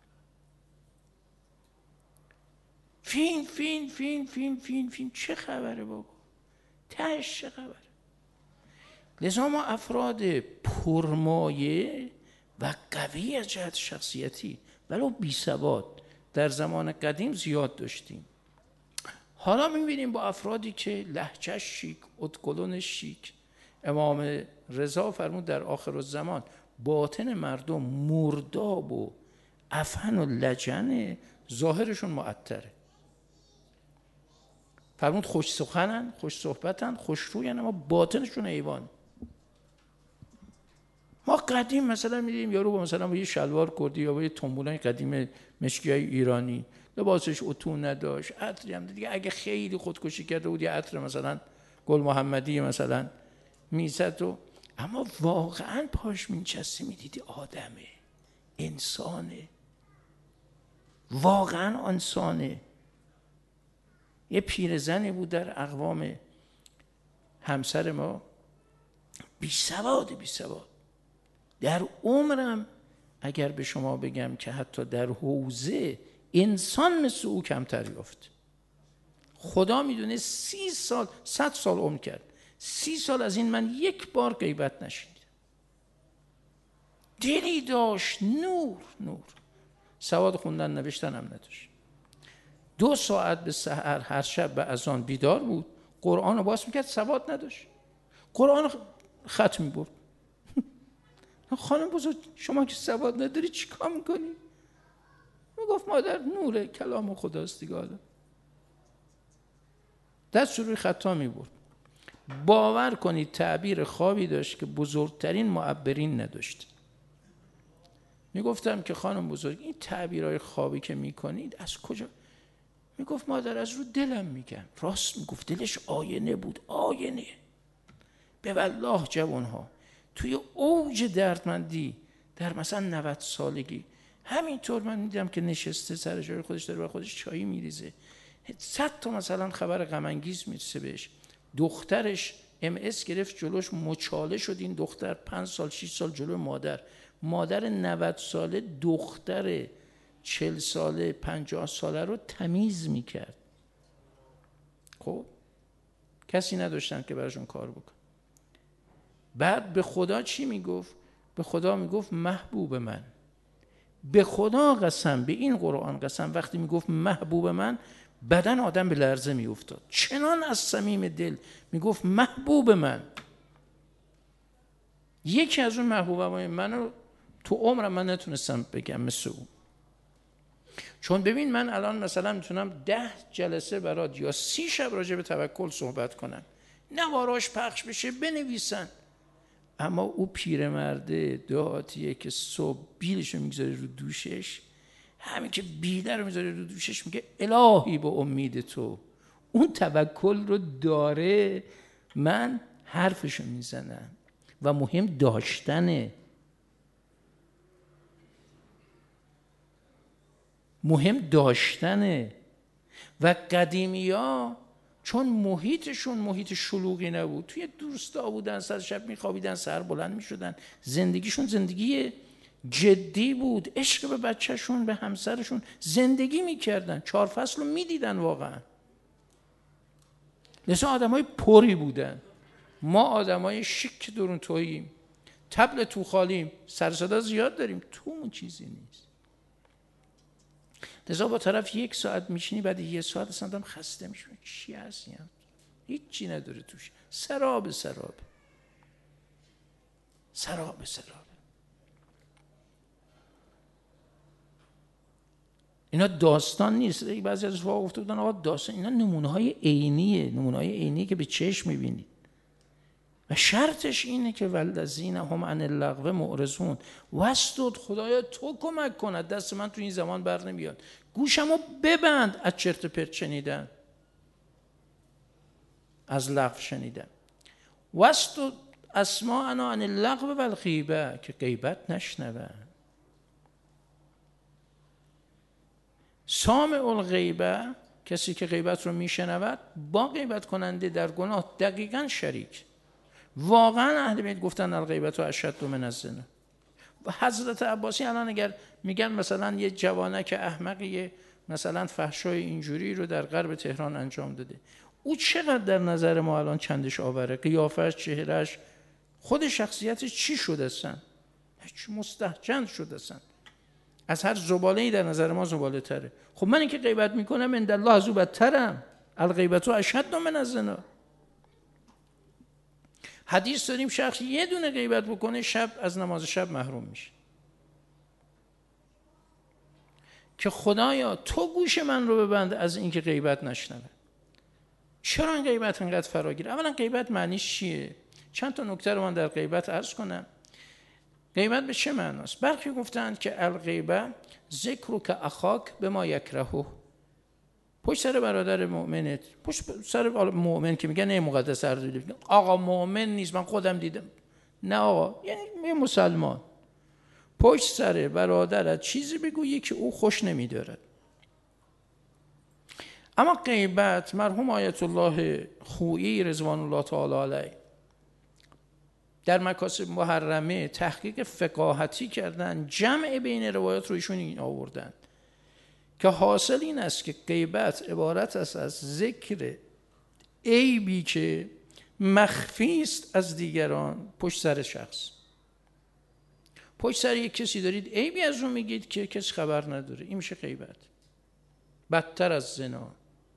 فیلم چه خبره بابا؟ تهش چه خبره؟ لذا ما افراد پرمایه و قوی از جهت شخصیتی ولو بی سواد در زمان قدیم زیاد داشتیم. حالا می‌بینیم با افرادی که لهجه‌اش شیک، ادکلونش شیک. امام رضا فرمود در آخرالزمان باطن مردم مرداب و افهن و لجنه، ظاهرشون معطره. فرمود خوش سخنن، خوش صحبتن، خوش روین، اما باطنشون حیوان. ما قدیم مثلا می‌دیدیم یارو با مثلا با یه شلوار کردی یا با یه تنبولای قدیم مشکیای ایرانی، لباسش اتو نداشت، عطری هم دیگه اگه خیلی خودکشی کرده بود یه عطر مثلا گل محمدی مثلا میزد، و اما واقعا پاش میچستی میدیدی آدمه، انسانه، واقعا انسانه. یه پیرزنی بود در اقوام همسر ما، بی سواد در عمرم اگر به شما بگم که حتی در حوزه انسان مثل او کمتر یافت. خدا میدونه 30 سال 100 سال عمر کرد، 30 سال از این من یک بار غیبت نشنیدم. دلی داشت نور، سواد خوندن نوشتن هم نداشت. 2 ساعت به سحر هر شب به اذان بیدار بود، قرآن رو باز میکرد، سواد نداشت، قرآن ختم میبرد. خانم بزرگ شما که سواد نداری چی کار میکنی؟ میگفت مادر نور کلام خداست دیگه. حالا دست روی خطا میبرد. باور کنید تعبیر خوابی داشت که بزرگترین معبرین نداشت. میگفتم که خانم بزرگ این تعبیرهای خوابی که میکنید از کجا؟ میگفت مادر از رو دلم میگم. راست میگفت، دلش آینه بود، آینه. به والله جوانها توی اوج دردمندی در مثلا 90 سالگی همینطور من میدیدم که نشسته سر جای خودش داره و خودش چایی میریزه، 100 تا مثلا خبر غم انگیز میرسه بهش. دخترش MS گرفت جلوش، مچاله شد این دختر 5 سال 6 سال جلو مادر 90 ساله دختر 40 ساله 50 ساله رو تمیز میکرد. خب کسی نداشتن که براشون کار بکن. بعد به خدا چی میگفت؟ به خدا میگفت محبوب من. به خدا قسم، به این قرآن قسم، وقتی میگفت محبوب من بدن آدم به لرزه میافتاد، چنان از صمیم دل میگفت محبوب من. یکی از اون محبوبای منو تو عمرم من نتونستم بگم مثل اون. چون ببین من الان مثلا میتونم 10 جلسه برات یا 30 شب راجع به توکل صحبت کنم، نواراش پخش بشه بنویسن، اما او پیرمرده دهاتیه که صبح بیلشو میگذاره رو دوشش، همین که بیله رو میذاره رو دوشش میگه الهی به امید تو. اون توکل رو داره، من حرفشو میزنم و مهم داشتنه. و قدیمیا چون محیطشون محیط شلوغی نبود، توی دوستا بودن، سر شب میخوابیدن، سر بلند میشدن، زندگیشون زندگی جدی بود، عشق به بچهشون به همسرشون زندگی میکردن، 4 فصل رو میدیدن واقعا. لذا آدمای پری بودن. ما آدمای شیک درون توییم، تبل تو خالیم، سر صدا زیاد داریم، تو اون چیزی نیست. لذا با طرف 1 ساعت میشینی، بعد 1 ساعت اصلا آدم خسته میشه. چی هستی هم؟ هیچی نداره توش، سراب. اینا داستان نیست. بعضی از رفقا گفته بودن آقا داستان، اینا نمونه‌های عینیه که به چشم می‌بینید. و شرطش اینه که والذین هم عن اللغو معرضون. واسطد خدایا تو کمک کند، دست من تو این زمان بر نمیاد، گوشمو ببند از چرت پرت شنیدن، از لغو شنیدن. واسطد اسماعنا عن اللغو و الغیبه، که غیبت نشنون. سامع الغیبه، کسی که غیبت رو میشنود با غیبت کننده در گناه دقیقاً شریک. واقعا اهل بیت گفتن الغیبت اشد من الزنا. و حضرت عباسی الان اگر میگن مثلا یه جوانک احمقی مثلا فحشای اینجوری رو در غرب تهران انجام داده، او چقدر در نظر ما الان چندش آوره؟ قیافش، چهرهش، خود شخصیتش چی شده هستن؟ هیچ مستهجن شده هستن، از هر زباله‌ای در نظر ما زباله تره. خب من که غیبت میکنم عند الله از او بدترم. الغیبت اشد من الزنا. حدیث داریم شخص یه دونه غیبت بکنه شب از نماز شب محروم میشه. که خدایا تو گوش من رو ببند از اینکه غیبت نشنوه. چرا این غیبت انقدر فراگیره؟ اولا غیبت معنیش چیه؟ چند تا نکته رو من در غیبت عرض کنم. غیبت به چه معناست؟ برخی گفتند که الغیبه ذکرک اخاک بما یکرهه. پشت سر برادر مؤمنت، پشت سر مؤمن که میگن نه مقدس اردویلی، آقا مؤمن نیست من خودم دیدم، نه آقا، یعنی مسلمان، پشت سر برادرت چیزی بگویی که او خوش نمیدارد. اما غیبت، مرحوم آیت الله خویی رضوان الله تعالی علیه در مکاسب محرمه تحقیق فقاهتی کردن، جمع بین روایات رو ایشون این آوردن که حاصل این است که غیبت عبارت است از ذکر عیبی که مخفی است از دیگران پشت سر شخص. پشت سر یک کسی دارید عیبی از اون میگید که کسی خبر نداره، این میشه غیبت، بدتر از زنا.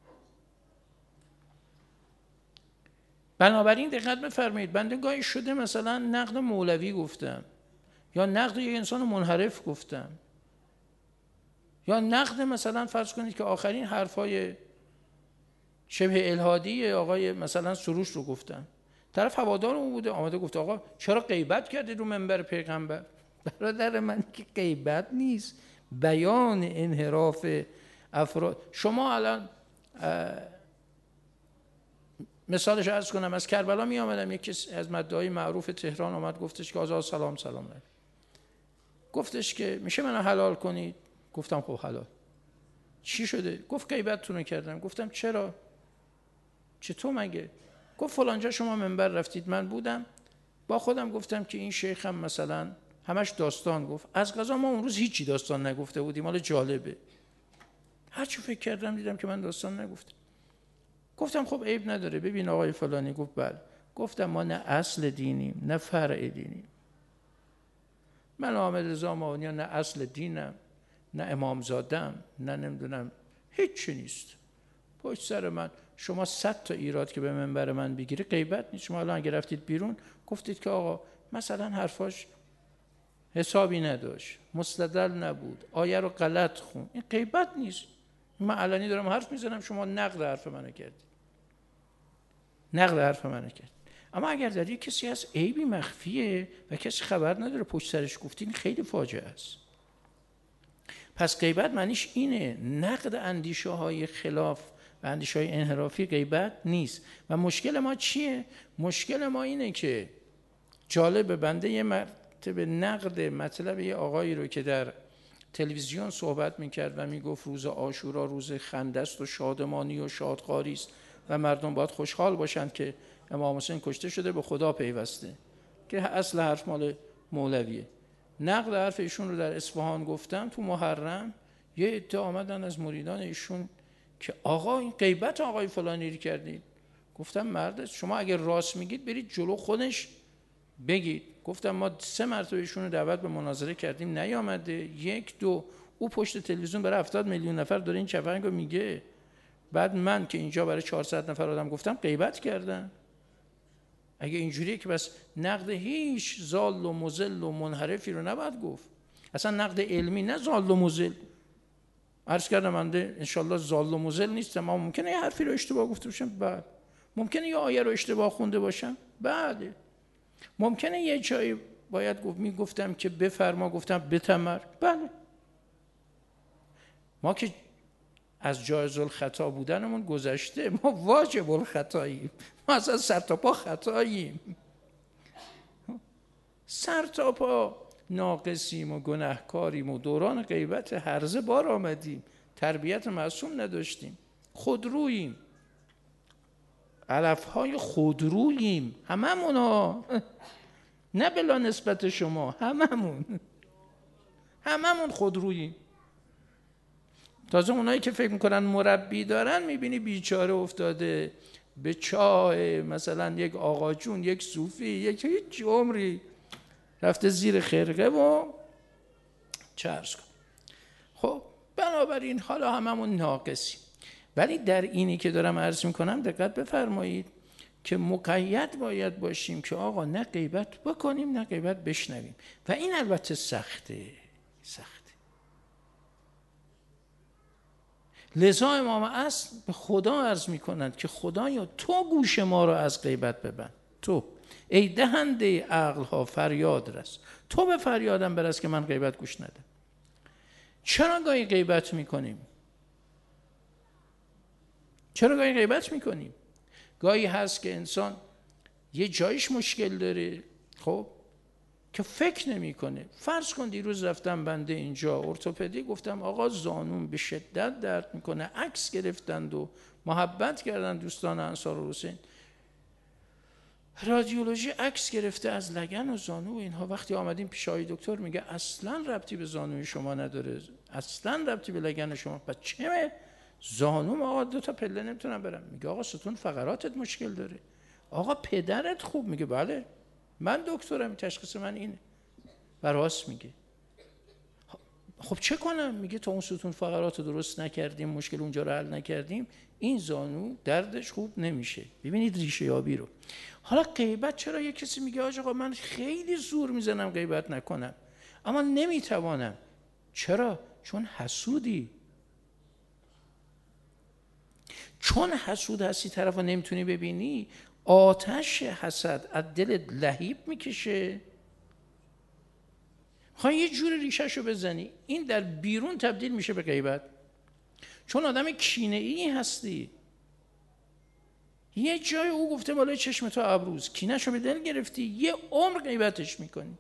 بنابراین دقت بفرمایید، بنده گاهی شده مثلا نقد مولوی گفتم، یا نقد یک انسان منحرف گفتم، یا نقد مثلا فرض کنید که آخرین حرفای شبه الهادی آقای مثلا سروش رو گفتم، طرف هوادار اون بوده، آمده گفت آقا چرا غیبت کردید رو منبر پیغمبر؟ برادر من که غیبت نیست، بیان انحراف افراد. شما الان مثالش عرض کنم، از کربلا می آمدم، یکی از مدعای معروف تهران آمد گفتش که آزاد سلام علیکم، گفتش که میشه منو حلال کنید؟ گفتم خب حلال. چی شده؟ گفت غیبتتون رو کردم. گفتم چرا؟ چطور مگه؟ گفت فلانجا شما منبر رفتید، من بودم، با خودم گفتم که این شیخ هم مثلا همش داستان گفت، از قضا ما اون روز هیچی داستان نگفته بودیم، حالا جالبه. هرچی فکر کردم دیدم که من داستان نگفتم. گفتم خب عیب نداره، ببین آقای فلانی. گفت بله. گفتم ما نه اصل دینیم نه فرع دینیم. من حامد رضا ماونیان نه اصل دینم نه امامزادم نه نمیدونم، هیچی نیست. پشت سر من شما 100 تا ایراد که به منبر من بگیری غیبت نیست. شما الان اگه رفتید بیرون گفتید که آقا مثلا حرفاش حسابی نداشت، مستدل نبود، آیه رو غلط خون، این غیبت نیست. من علنی دارم حرف میزنم، شما نقد حرف منو کردید، نقد حرف منو کرد. اما اگر در یک کسی هست عیبی مخفیه و کسی خبر نداره پشت سرش گفتین، خیلی فاجعه است. پس غیبت معنیش اینه، نقد اندیشه های خلاف و اندیشه های انحرافی غیبت نیست. و مشکل ما چیه؟ مشکل ما اینه که جالب، بنده یه مرتبه نقد مطلب یه آقایی رو که در تلویزیون صحبت میکرد و میگفت روز عاشورا روز خنده است و شادمانی و شادخواری است و مردم باید خوشحال باشند که امام حسین کشته شده، به خدا پیوسته، که اصل حرف مال مولویه. نقد حرف ایشون رو در اصفهان گفتم، تو محرم یه عده آمدن از مریدان ایشون که آقا این غیبت آقای فلانی رو کردید. گفتم مرد شما اگر راست میگید برید جلو خودش بگید. گفتم ما 3 مرتبه ایشون رو دعوت به مناظره کردیم نیامده. 1 2 او پشت تلویزیون برای 70 میلیون نفر داره این چفنگو میگه، بعد من که اینجا برای 400 نفر آدم گفتم غیبت کردن. اگه اینجوریه که بس نقد هیچ ضال و مضل و منحرفی رو نباید گفت، اصلا نقد علمی، نه ضال و مضل. عرض کردم من انشالله ضال و مضل نیستم، اما ممکنه یه حرفی رو اشتباه گفته باشم، بعد ممکنه یه آیه رو اشتباه خونده باشم، بعد ممکنه یه جایی باید میگفتم که بفرما گفتم بتمر، بله. ما که از جایز الخطا بودنمون گذشته، ما واجب الخطاییم، ما اصلا سر تا پا خطاییم، سر تا پا ناقصیم و گناهکاریم و دوران غیبت هرزه بار آمدیم، تربیت معصوم نداشتیم، خودروییم، علفهای خودروییم، هممون ها، نه بلا نسبت شما، هممون خودروییم. تازه اونایی که فکر میکنن مربی دارن میبینی بیچاره افتاده به چاه مثلا یک آقا جون، یک صوفی، یک هیچ عمری رفته زیر خرقه و چرس کن. خب بنابراین حالا هممون ناقصیم، ولی در اینی که دارم عرض میکنم دقت بفرمایید که مقید باید باشیم که آقا نه غیبت بکنیم نه غیبت بشنویم. و این البته سخته. لذا امام اصل به خدا عرض میکنند که خدایا تو گوش ما رو از غیبت ببند، تو ای دهنده عقل ها فریاد رس، تو به فریادم برس که من غیبت گوش ندم. چرا گاهی غیبت میکنیم؟ گاهی هست که انسان یه جایش مشکل داره، خب که فکر نمیکنه. فرض کن دیروز رفتم بنده اینجا ارتوپدی، گفتم آقا زانوم به شدت درد میکنه، عکس گرفتند و محبت کردن دوستان انصارالحسین، رادیولوژی عکس گرفته از لگن و زانو و اینها. وقتی آمدیم پیش آقای دکتر میگه اصلا ربطی به زانوی شما نداره، اصلا ربطی به لگن شما. پس چه زانوم آقا 2 تا پله نمیتونم برم. میگه آقا ستون فقراتت مشکل داره. آقا پدرت خوب؟ میگه بله من دکترم، تشخیص من اینه. و راست میگه. خب چه کنم؟ میگه تا اون ستون فقرات رو درست نکردیم، مشکل اونجا رو حل نکردیم، این زانو دردش خوب نمیشه. ببینید ریشه یابی رو. حالا غیبت، چرا یه کسی میگه آقا من خیلی زور میزنم غیبت نکنم اما نمیتوانم؟ چرا؟ چون حسودی. چون حسود هستی، طرف رو نمیتونی ببینی، آتش حسد از دلت لهیب میکشه. خواهی یه جور ریشه‌شو بزنی، این در بیرون تبدیل میشه به غیبت. چون آدم کینه‌ای هستی. یه جای او گفته بالای چشم تو ابروز، کینه‌شو به دل گرفتی، یه عمر غیبتش میکنی.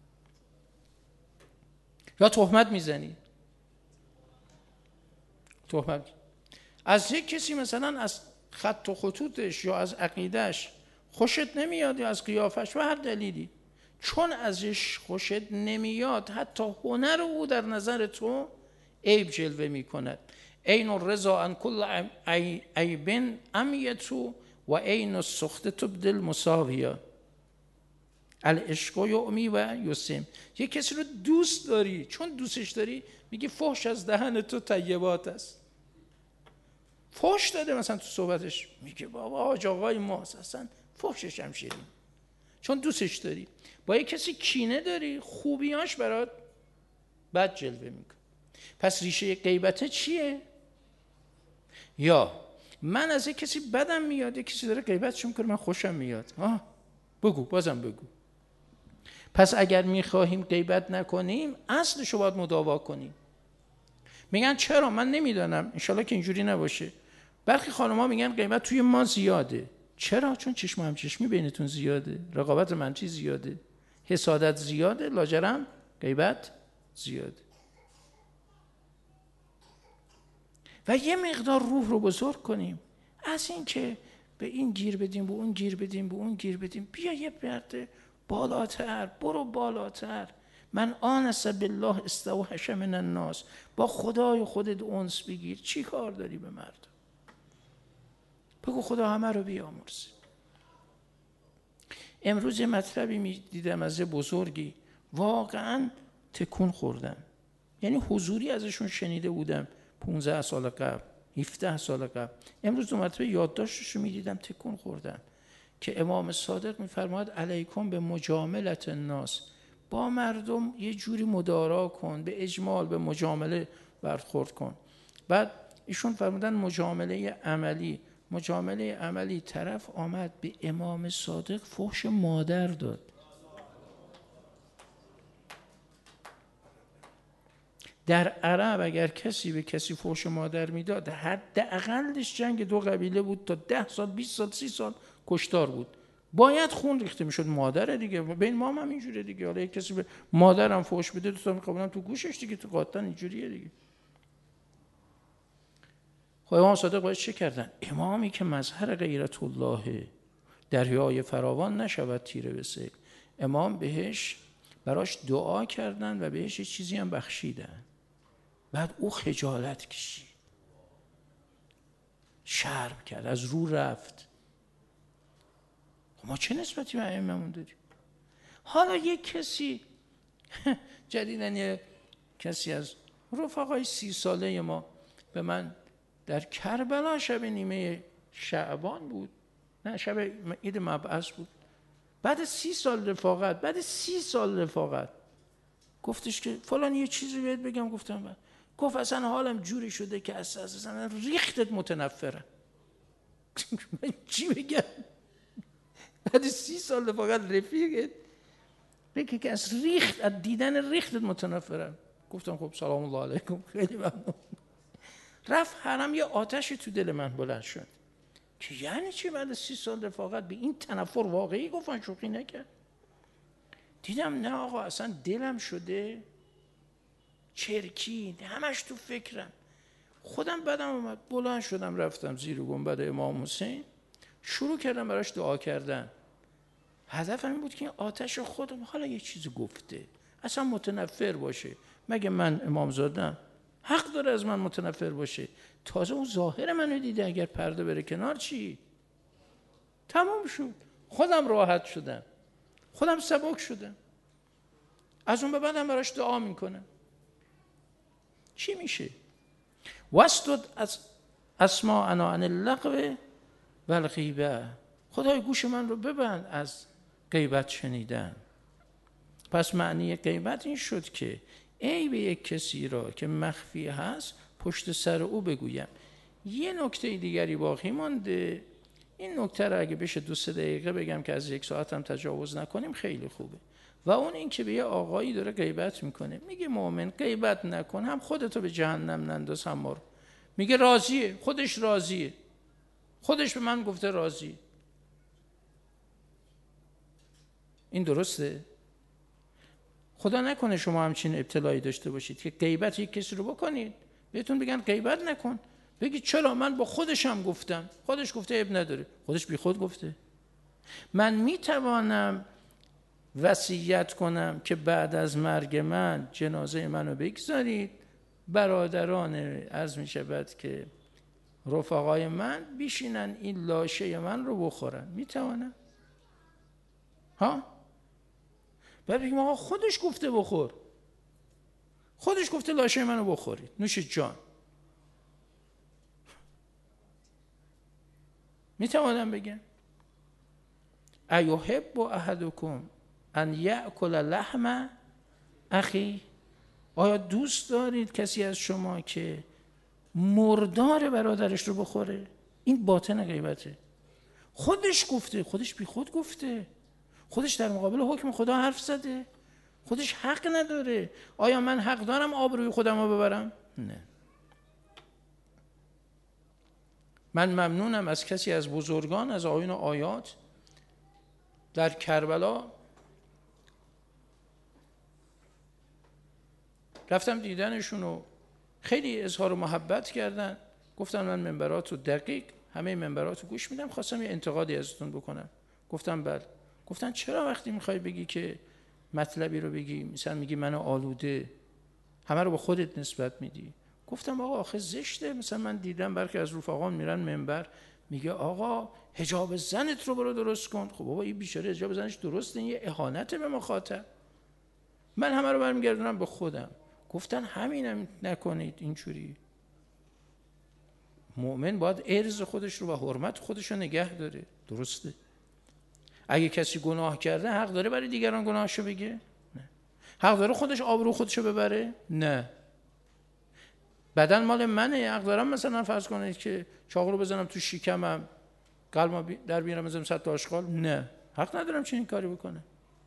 یا تهمت میزنی. تهمت از یک کسی مثلا از خط و خطوطش یا از عقیدش خوشت نمیاد یا از قیافش و هر دلیلی، چون ازش خوشت نمیاد حتی هنر او در نظر تو عیب جلوه میکند. عین الرضا عن کل عیب امیتو و عین السخط تبدی المساویه. العشق یعمی و یسم. یک کسی رو دوست داری، چون دوستش داری میگه فحش از دهن تو طیبات است. فحش داده مثلا تو صحبتش، میگه بابا حاج آقای ماست، اصلا فحشش هم شیرین، چون دوستش داری. با یک کسی کینه داری، خوبیاش برات بد جلوه میکن. پس ریشه غیبت چیه؟ یا من از یک کسی بدم میاد، یک کسی داره غیبتش میکنه من خوشم میاد. بگو، بازم بگو. پس اگر میخواهیم غیبت نکنیم اصلشو باید مداوا کنیم. میگن چرا؟ من نمیدانم، انشالله که اینجوری نباشه. برخی خانم‌ها میگن غیبت توی ما زیاده. چرا؟ چون چشم هم چشمی بینتون زیاده، رقابت منفی زیاده، حسادت زیاده، لاجرم غیبت زیاده. و یه مقدار روح رو بزرگ کنیم، از این که به این گیر بدیم، به اون گیر بدیم، به اون گیر بدیم، بیا یه برده بالاتر، برو بالاتر. من آنس بالله استوحش من الناس. با خدای خودت انس بگیر. چی کار داری به مردم؟ بگو خدا همه رو بیامرزه. امروز یه مطلبی می دیدم از یه بزرگی، واقعا تکون خوردم. یعنی حضوری ازشون شنیده بودم 15 سال قبل، 17 سال قبل. امروز دو مرتبه یادداشتش رو می دیدم، تکون خوردم که امام صادق می‌فرماید علیکم به مجاملت الناس. با مردم یه جوری مدارا کن، به اجمال، به مجامله برخورد کن. بعد ایشون فرمودن مجامله عملی. مجامله عملی، طرف آمد به امام صادق فحش مادر داد. در عرب اگر کسی به کسی فحش مادر میداد، حداقلش جنگ 2 قبیله بود، تا 10 سال 20 سال 30 سال کشتار بود، باید خون ریخته میشد. مادر دیگه، بین ما هم اینجوریه دیگه. حالا یک کسی به مادرم فحش بده، تو میخوام تو گوشش دیگه، تو قاطن اینجوریه دیگه. خب امام صادق باید چه کردن؟ امامی که مظهر غیرت الله، دریای فراوان نشود تیره به سیل، امام بهش براش دعا کردن و بهش چیزی هم بخشیدن. بعد او خجالت کشید، شرم کرد، از رو رفت. ما چه نسبتی به ائمه‌مون داریم؟ حالا یک کسی جدیدن یه کسی از رفقای 30 ساله ما به من در کربلا شب نیمه شعبان بود، نه شب عید مبعث بود، بعد 30 سال رفاقت، بعد 30 سال رفاقت گفتش که فلان یه چیزی بهت بگم. گفتم بعد گفت اصلا حالم جوری شده که اصلا ریختت متنفرم. من چی بگم؟ بعد 30 سال رفاقت رفیقت بگه که از دیدن ریختت متنفرم. گفتم خب سلام الله علیکم، خیلی ممنون. رفت حرم، یه آتشی تو دل من بلند شد که یعنی چی بعد 30 سال رفاقت به این تنفر واقعی؟ گفتن شوخی نکرد. دیدم نه آقا، اصلا دلم شده چرکی، همش تو فکرم. خودم بدم اومد، بلند شدم رفتم زیر گنبد امام حسین، شروع کردم براش دعا کردن. هدفم این بود که این آتش خودم، حالا یه چیزی گفته اصلا متنفر باشه، مگه من امامزاده‌ام؟ حق داره از من متنفر باشه. تازه اون ظاهر منو دیده، اگر پرده بره کنار چی؟ تمام شد. خودم راحت شدم، خودم سبک شدم، از اون به بعدم براش دعا میکنم. چی میشه؟ واسدد از اسماعنا عن اللغو و الغیبه. خدای گوش من رو ببند از غیبت شنیدن. پس معنی غیبت این شد که عیب یک کسی را که مخفی هست پشت سر او بگویم. یه نکته دیگری باقی مانده، این نکته را اگه بشه 2-3 دقیقه بگم که از 1 ساعت هم تجاوز نکنیم خیلی خوبه. و اون این که به یه آقایی داره غیبت میکنه، میگه مؤمن غیبت نکن، هم خودتو به جهنم ننداز هم ما رو. میگه راضیه، خودش راضیه، خودش به من گفته راضیه. این درسته؟ خدا نکنه شما همچین ابتلایی داشته باشید که غیبت یک کسی رو بکنید، بهتون بگن غیبت نکن، بگید چرا؟ من با خودشم گفتم، خودش گفته عیب نداره، خودش بی خود گفته. من میتوانم وصیت کنم که بعد از مرگ من جنازه منو بگذارید، برادران عرض می شود که رفقای من بیشینن این لاشه من رو بخورن. میتوانم؟ ها؟ بعد بگیم آقا خودش گفته بخور، خودش گفته لاشه منو بخورید، نوش جان. میتوانم بگم ایحب احدکم ان یأکل لحم اخی؟ آیا دوست دارید کسی از شما که مردار برادرش رو بخوره؟ این باطن غیبته. خودش گفته، خودش بی خود گفته، خودش در مقابل حکم خدا حرف زده، خودش حق نداره. آیا من حق دارم آبروی خودم رو ببرم؟ نه. من ممنونم از کسی از بزرگان، از آیین و آیات در کربلا رفتم دیدنشون و خیلی اظهار محبت کردن. گفتن من منبرات رو دقیق همه منبرات رو گوش میدم، خواستم یه انتقادی ازتون بکنم. گفتم بله. گفتن چرا وقتی میخوای بگی که مطلبی رو بگی مثلا میگی منو آلوده، همه رو به خودت نسبت میدی؟ گفتم آقا آخه زشته. مثلا من دیدم برخی از رفقان میرن منبر میگه آقا حجاب زنت رو برو درست کن. خب بابا این بیچاره حجاب زنش درسته، این یه اهانت به مخاطب. من همه رو برمیگردونم به خودم. گفتن همینم نکنید اینجوری. مؤمن باید عرض خودش رو و حرمت خودش رو نگه داره، درسته؟ اگه کسی گناه کرده حق داره برای دیگران گناهشو بگه؟ نه. حق داره خودش آبرو خودشو ببره؟ نه. بدن مال منه، حق دارم مثلا فرض کنید که چاقو رو بزنم تو شکمم قلبم در بیارم بزنم 100 تا آشغال؟ نه، حق ندارم چنین کاری بکنه.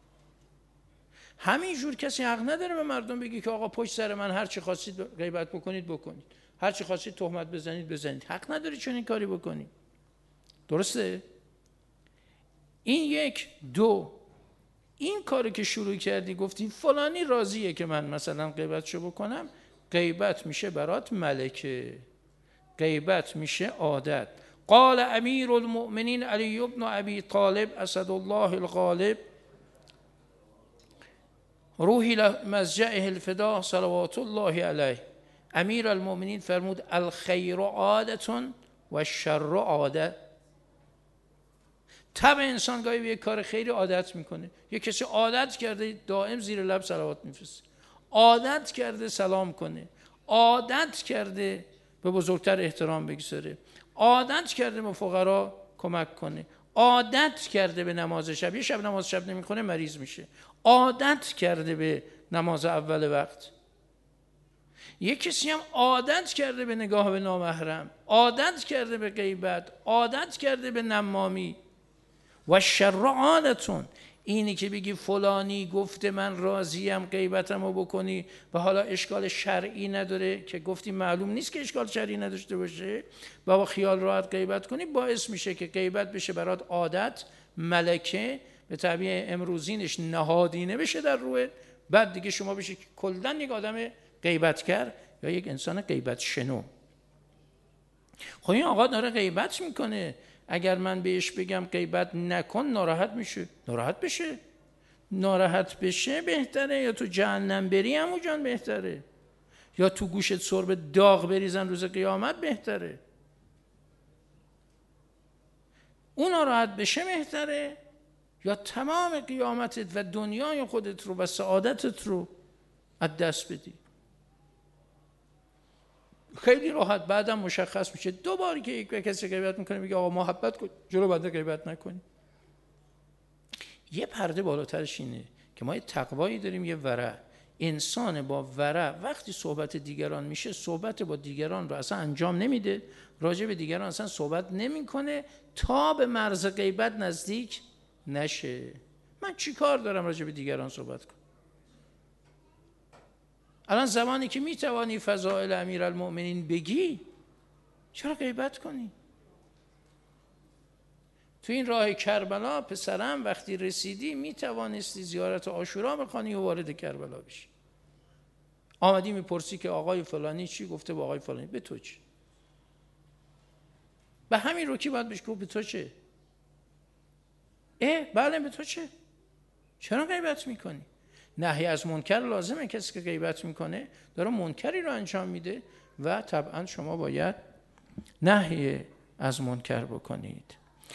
همین جور کسی حق نداره به مردم بگه که آقا پشت سر من هر چی خواستید غیبت بکنید، هر چی خواستید تهمت بزنید. حق نداره چنین کاری بکنید. درسته؟ این 1. 2. این کاری که شروع کردی گفتی فلانی راضیه که من مثلا غیبتشو بکنم، غیبت میشه برات ملکه، غیبت میشه عادت. قال امیر المؤمنین علی بن ابی طالب اسد الله الغالب روحی لمضجعه الفدا صلوات الله علیه. امیر المؤمنین فرمود الخیر عادت و الشر عادت. طبع انسان گاهی به یک کار خیری عادت میکنه. یک کسی عادت کرده دائم زیر لب صلوات میفرسته، عادت کرده سلام کنه، عادت کرده به بزرگتر احترام بگذاره، عادت کرده به فقرا کمک کنه، عادت کرده به نماز شب، یه شب نماز شب نمیخونه مریض میشه، عادت کرده به نماز اول وقت. یک کسی هم عادت کرده به نگاه به نامحرم، عادت کرده به غیبت، عادت کرده به نمامی. و شر عادتون، اینی که بگی فلانی گفته من راضیم غیبتمو بکنی و حالا اشکال شرعی نداره که گفتی معلوم نیست که اشکال شرعی نداشته باشه، با خیال راحت غیبت کنی، باعث میشه که غیبت بشه برات عادت، ملکه، به تعبیر امروزینش نهادینه بشه در روحت. بعد دیگه شما بشه کلاً یک آدم غیبتگر یا یک انسان غیبت شنو. خب این آقا داره غیبت میکنه، اگر من بهش بگم غیبت نکن ناراحت میشه. ناراحت بشه بهتره یا تو جهنم بری عمو جان بهتره؟ یا تو گوشت سرب داغ بریزن روز قیامت بهتره؟ اون راحت بشه بهتره یا تمام قیامتت و دنیای خودت رو و سعادتت رو از دست بدی؟ خیلی راحت بعدم مشخص میشه. 2 بار که یک کسی غیبت میکنه میگه آقا محبت کن، جلو بنده غیبت نکنی. یه پرده بالاترش اینه که ما یه تقوایی داریم، یه ورع. انسان با ورع وقتی صحبت دیگران میشه، صحبت با دیگران رو اصلا انجام نمیده، راجع به دیگران اصلا صحبت نمیکنه تا به مرز غیبت نزدیک نشه. من چی کار دارم راجع به دیگران صحبت کنم؟ الان زمانی که میتوانی فضائل امیرالمؤمنین بگی، چرا غیبت کنی؟ تو این راه کربلا پسرم وقتی رسیدی میتوانستی زیارت عاشورا بخوانی و وارد کربلا بشی. آمدی میپرسی که آقای فلانی چی گفته؟ با آقای فلانی. به تو چه؟ به همین رو کی باید بهش گفت به تو چه؟ بله به تو چه؟ چرا غیبت میکنی؟ نهی از منکر لازمه. کسی که غیبت میکنه داره منکری رو انجام میده و طبعا شما باید نهی از منکر بکنید.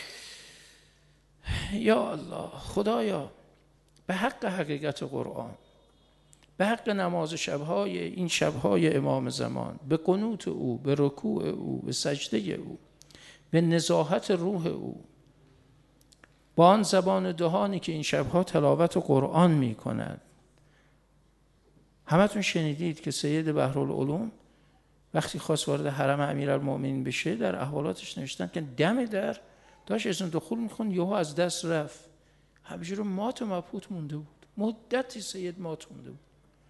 یا الله، خدایا به حق حقیقت قرآن، به حق نماز شبهای این شبهای امام زمان، به قنوت او، به رکوع او، به سجده او، به نزاهت روح او، با آن زبان دهانی که این شبها تلاوت قرآن می کند. همتون شنیدید که سید بحرالعلوم وقتی خواست وارد حرم امیرالمؤمنین بشه در احوالاتش نوشتن که دم در داشت اذن دخول میخوند، یهو از دست رفت، همینجور مات و مبهوت مونده بود. مدتی سید مات مونده بود.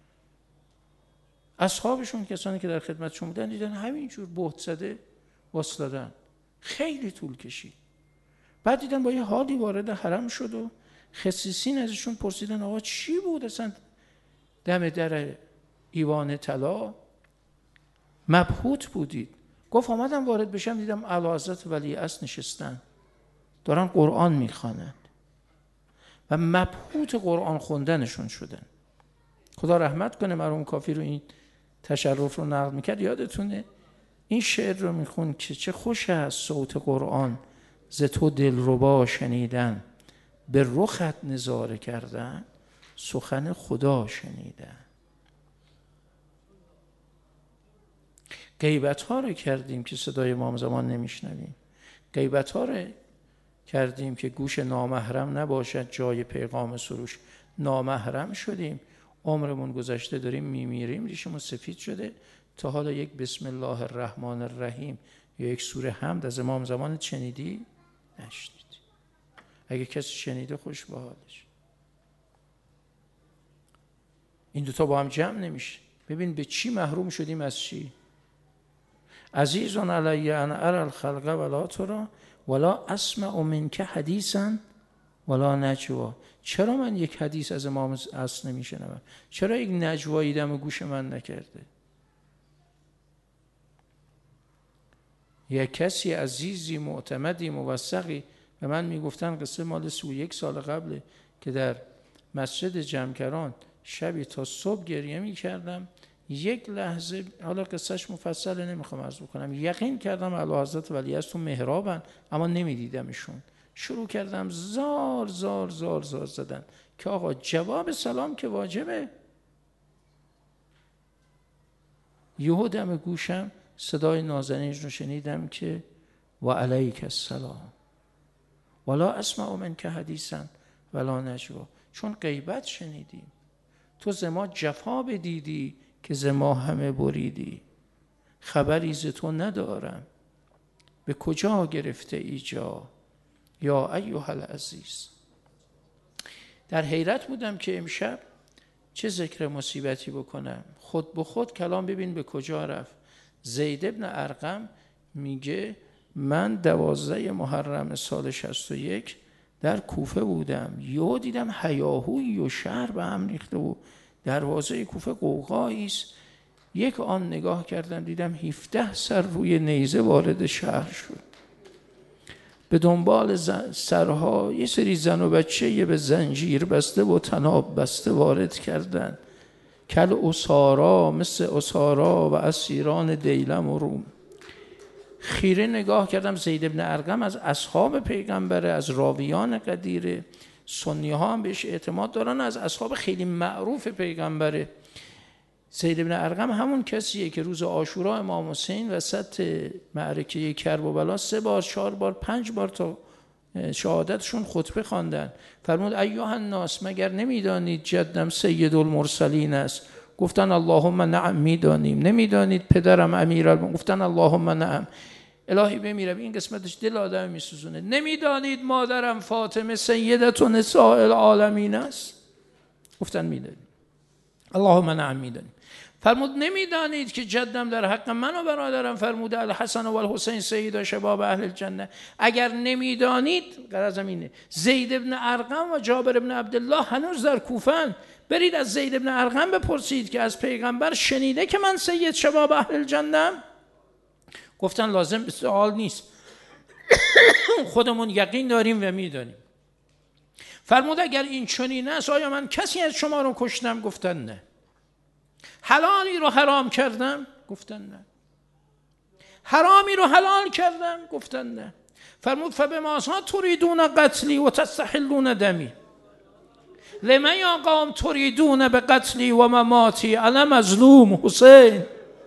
اصحابشون، کسانی که در خدمتشون بودن، دیدن همینجور بهت زده واسطادن. خیلی طول کشید. بعد دیدن با یه حالی وارد حرم شد و خصیصین ازشون پرسیدن آقا چی بود اصلا دم در ایوان طلا مبهوت بودید؟ گفت آمدم وارد بشم دیدم اعلیحضرت ولیعصر نشستن دارن قرآن میخوانند و مبهوت قرآن خوندنشون شدن. خدا رحمت کنه مرحوم کافی رو این تشرف رو نقل میکرد. یادتونه این شعر رو میخوند که چه خوش است صوت قرآن ز تو دلربا شنیدن، به رخت نظاره کردن سخن خدا شنیدن. غیبت ها رو کردیم که صدای امام زمان نمیشنویم. غیبت ها رو کردیم که گوش نامحرم نباشد جای پیغام سروش. نامحرم شدیم، عمرمون گذشته، داریم میمیریم، ریشمون سفید شده، تا حالا یک بسم الله الرحمن الرحیم یا یک سوره حمد از امام زمان شنیدی؟ نشنیدی. اگه کسی شنیده خوش به حالش. این دوتا با هم جمع نمیشه. ببین به چی محروم شدیم، از چی؟ عزیزون علی ان اری الخلق ولا ترى ولا اسمع منک حدیثا ولا نجوا. چرا من یک حدیث از امام اصل نمیشنوم؟ چرا یک نجوایی دم گوش من نکرده؟ یک کسی عزیزی معتمدی موثقی به من میگفتن، قصه مال 31 سال قبله، که در مسجد جمکران شبی تا صبح گریه میکردم. یک لحظه، حالا قصهش مفصله نمیخوام عرض بکنم، یقین کردم اعلیحضرت ولیعصر تو محرابن اما نمیدیدمشون. شروع کردم زار زار زار زار زدن که آقا جواب سلام که واجبه. یهو دم گوشم صدای نازنین رو شنیدم که و علیک السلام ولا اسمع منک حدیثا ولا نجوا. چون غیبت شنیدیم. تو ز ما جفا بدیدی که ز ما همه بریدی. خبری ز تو ندارم به کجا گرفته ای جا یا ایها العزیز. در حیرت بودم که امشب چه ذکر مصیبتی بکنم. خود به خود کلام ببین به کجا رفت. زید ابن ارقم میگه من 12 محرم سال 61 در کوفه بودم، یهو دیدم هیاهویی و شهر به هم ریخته و دروازه کوفه قوقایی است. یک آن نگاه کردم دیدم 17 سر روی نیزه وارد شهر شد. به دنبال سرها یه سری زن و بچه به زنجیر بسته و طناب بسته وارد کردن. کل اسارا، مثل اسارا و اسیران دیلم و روم. خیره نگاه کردم، زید بن ارقم از اصحاب پیغمبره، از راویان قدیره، سنی ها هم بهش اعتماد دارن، از اصحاب خیلی معروف پیغمبره. زید بن ارقم همون کسیه که روز عاشورا امام حسین وسط معرکه کربلا 3 بار 4 بار 5 بار تا شهادتشون خطبه خواندن. فرمود ایها الناس، مگر نمیدانید جدم سید المرسلین است؟ گفتن اللهم نعم میدانیم. نمیدانید پدرم امیرالمومنین؟ گفتن اللهم نعم. الهی بمیرم این قسمتش دل آدم میسوزونه. نمیدانید مادرم فاطمه سیدت و نساء العالمین است؟ گفتن میدانیم. اللهم نعم میدانیم. فرمود نمیدانید که جدم در حق من و برادرم فرموده الحسن و الحسین سیدا شباب اهل الجنه؟ اگر نمیدانید، غرضم اینه، زید بن ارقم و جابر بن عبدالله هنوز در کوفه‌اند، برید از زید بن ارقم بپرسید که از پیغمبر شنیده که من سید شباب اهل الجنه؟ گفتن لازم سوال نیست، خودمون یقین داریم و میدانیم. فرمود اگر این چنین است آیا من کسی از شما رو کشتم؟ گفتن نه. حلالی رو حرام کردم؟ گفتن نه. حرامی رو حلال کردم؟ گفتن نه. فرمود فبماذا تريدون قتلی و تستحلون دمی؟ لمن یا قوم تريدون بقتلی و مماتی انا مظلوم حسین.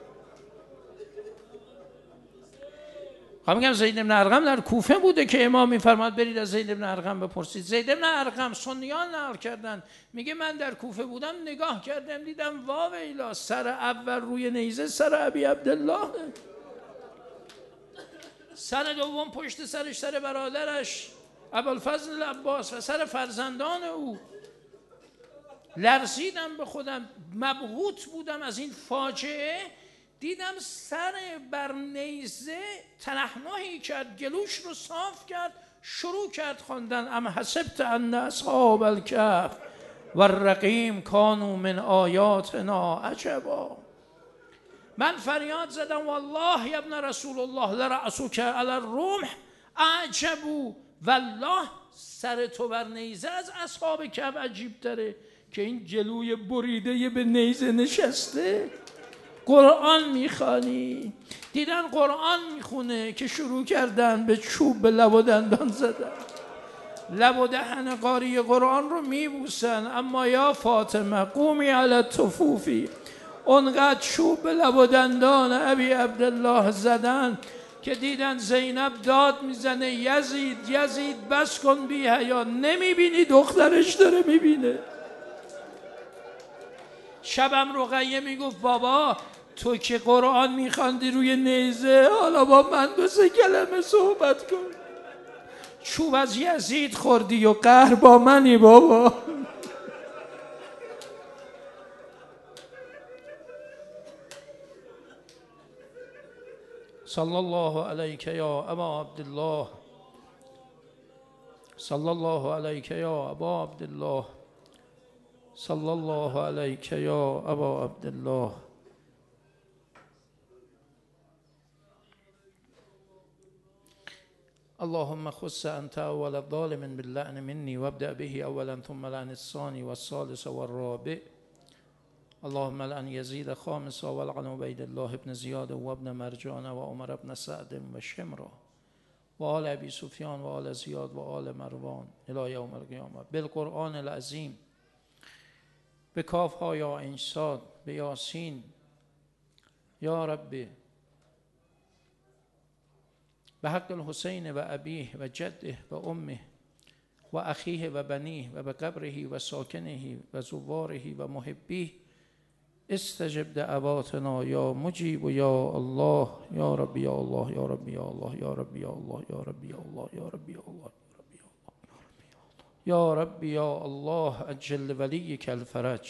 میگم زید بن ارقم در کوفه بوده که امام میفرماد برید از زید بن ارقم بپرسید. زید بن ارقم سنیان نقل کردن، میگه من در کوفه بودم نگاه کردم دیدم واویلا سر اول روی نیزه سر ابی عبدالله، سر دوم پشت سرش سر برادرش ابوالفضل العباس و سر فرزندان او. لرزیدم به خودم، مبهوت بودم از این فاجعه. دیدم سر بر نیزه تنحنحی کرد، گلوش رو صاف کرد، شروع کرد خواندن ام حسبت ان اصحاب الکهف والرقیم کانوا من آیاتنا عجبا. من فریاد زدم والله یا ابن رسول الله لرأسک علی الرمح اعجب، والله سر تو بر نیزه از اصحاب کهف عجیب تره که این جلوی بریده به نیزه نشسته. قرآن میخوانی؟ دیدن قرآن میخونه که شروع کردن به چوب به لب و دندان زدن، لب و دهن قاری قرآن رو میبوسن. اما یا فاطمه قومی علی الطفوفی، اونقدر چوب به لب و دندان ابی عبدالله زدن که دیدن زینب داد میزنه یزید یزید بس کن بی حیا، نمیبینی دخترش داره میبینه. شبم رقیه میگفت بابا تو که قرآن میخواندی روی نیزه، حالا با من 2 کلمه صحبت کن. چوب از یزید خوردی و قهر با منی بابا. صلی الله علیک یا ابا عبدالله، صلی الله علیک یا ابا عبدالله، صلی الله علیک یا ابا عبدالله. اللهم خص انت اول الظالم باللعن مني وابدأ به اولا ثم لعن الثاني والثالث والرابع. اللهم لعن يزيد خامسا ولعن عبيد الله بن زياد وابن مرجان وعمر بن سعد وشمرا وآل ابي سفيان وآل زياد وآل مروان الى يوم القيامه بالقرآن العظيم به کاف ها یا عین صاد به یاسین. یا ربی به حق الحسین و ابیه و جده و امه و اخیه و بنیه و به قبره و ساکنه و زواره و محبیه استجب دعواتنا یا مجیب و یا الله. یا ربی یا الله یا ربی یا الله یا ربی یا الله یا ربی یا الله یا ربی یا الله یا ربی یا الله. اجل ولیک الفرج،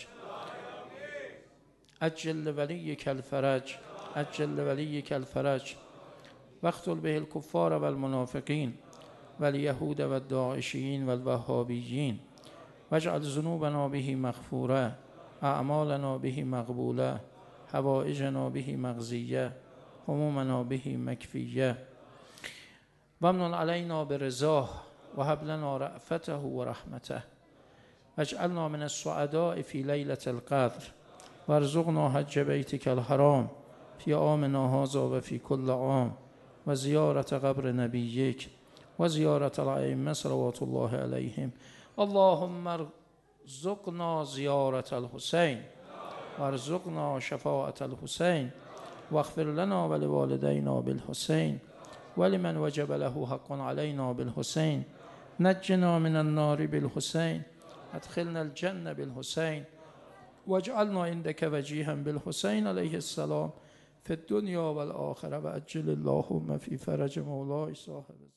اجل ولیک الفرج، اجل ولیک الفرج. واقتل به الکفار و المنافقین و الیهود و الداعشیین و الوهابیین واجعل ذنوبنا به مغفوره، اعمالنا به مقبوله، حوائجنا به مقضیه، همومنا به مکفیه. وامنن علینا برضاه و هب لنا رأفته و رحمته واجعلنا من السعداء فی لیلة القدر وارزقنا حج بیتک الحرام فی عامنا هذا و فی کل عام و زیارت قبر نبیک و زیارت الائمه صلوات الله علیهم. اللهم ارزقنا زیارت الحسین وارزقنا شفاعة الحسین واغفر لنا ولوالدينا بالحسين ولمن وجب له حق علينا بالحسين. نجنا من النار بالحسين ادخلنا الجنة بالحسين واجعلنا عندك وجيها بالحسين عليه السلام في الدنيا والآخرة وأجل اللهم في فرج مولاي صاحب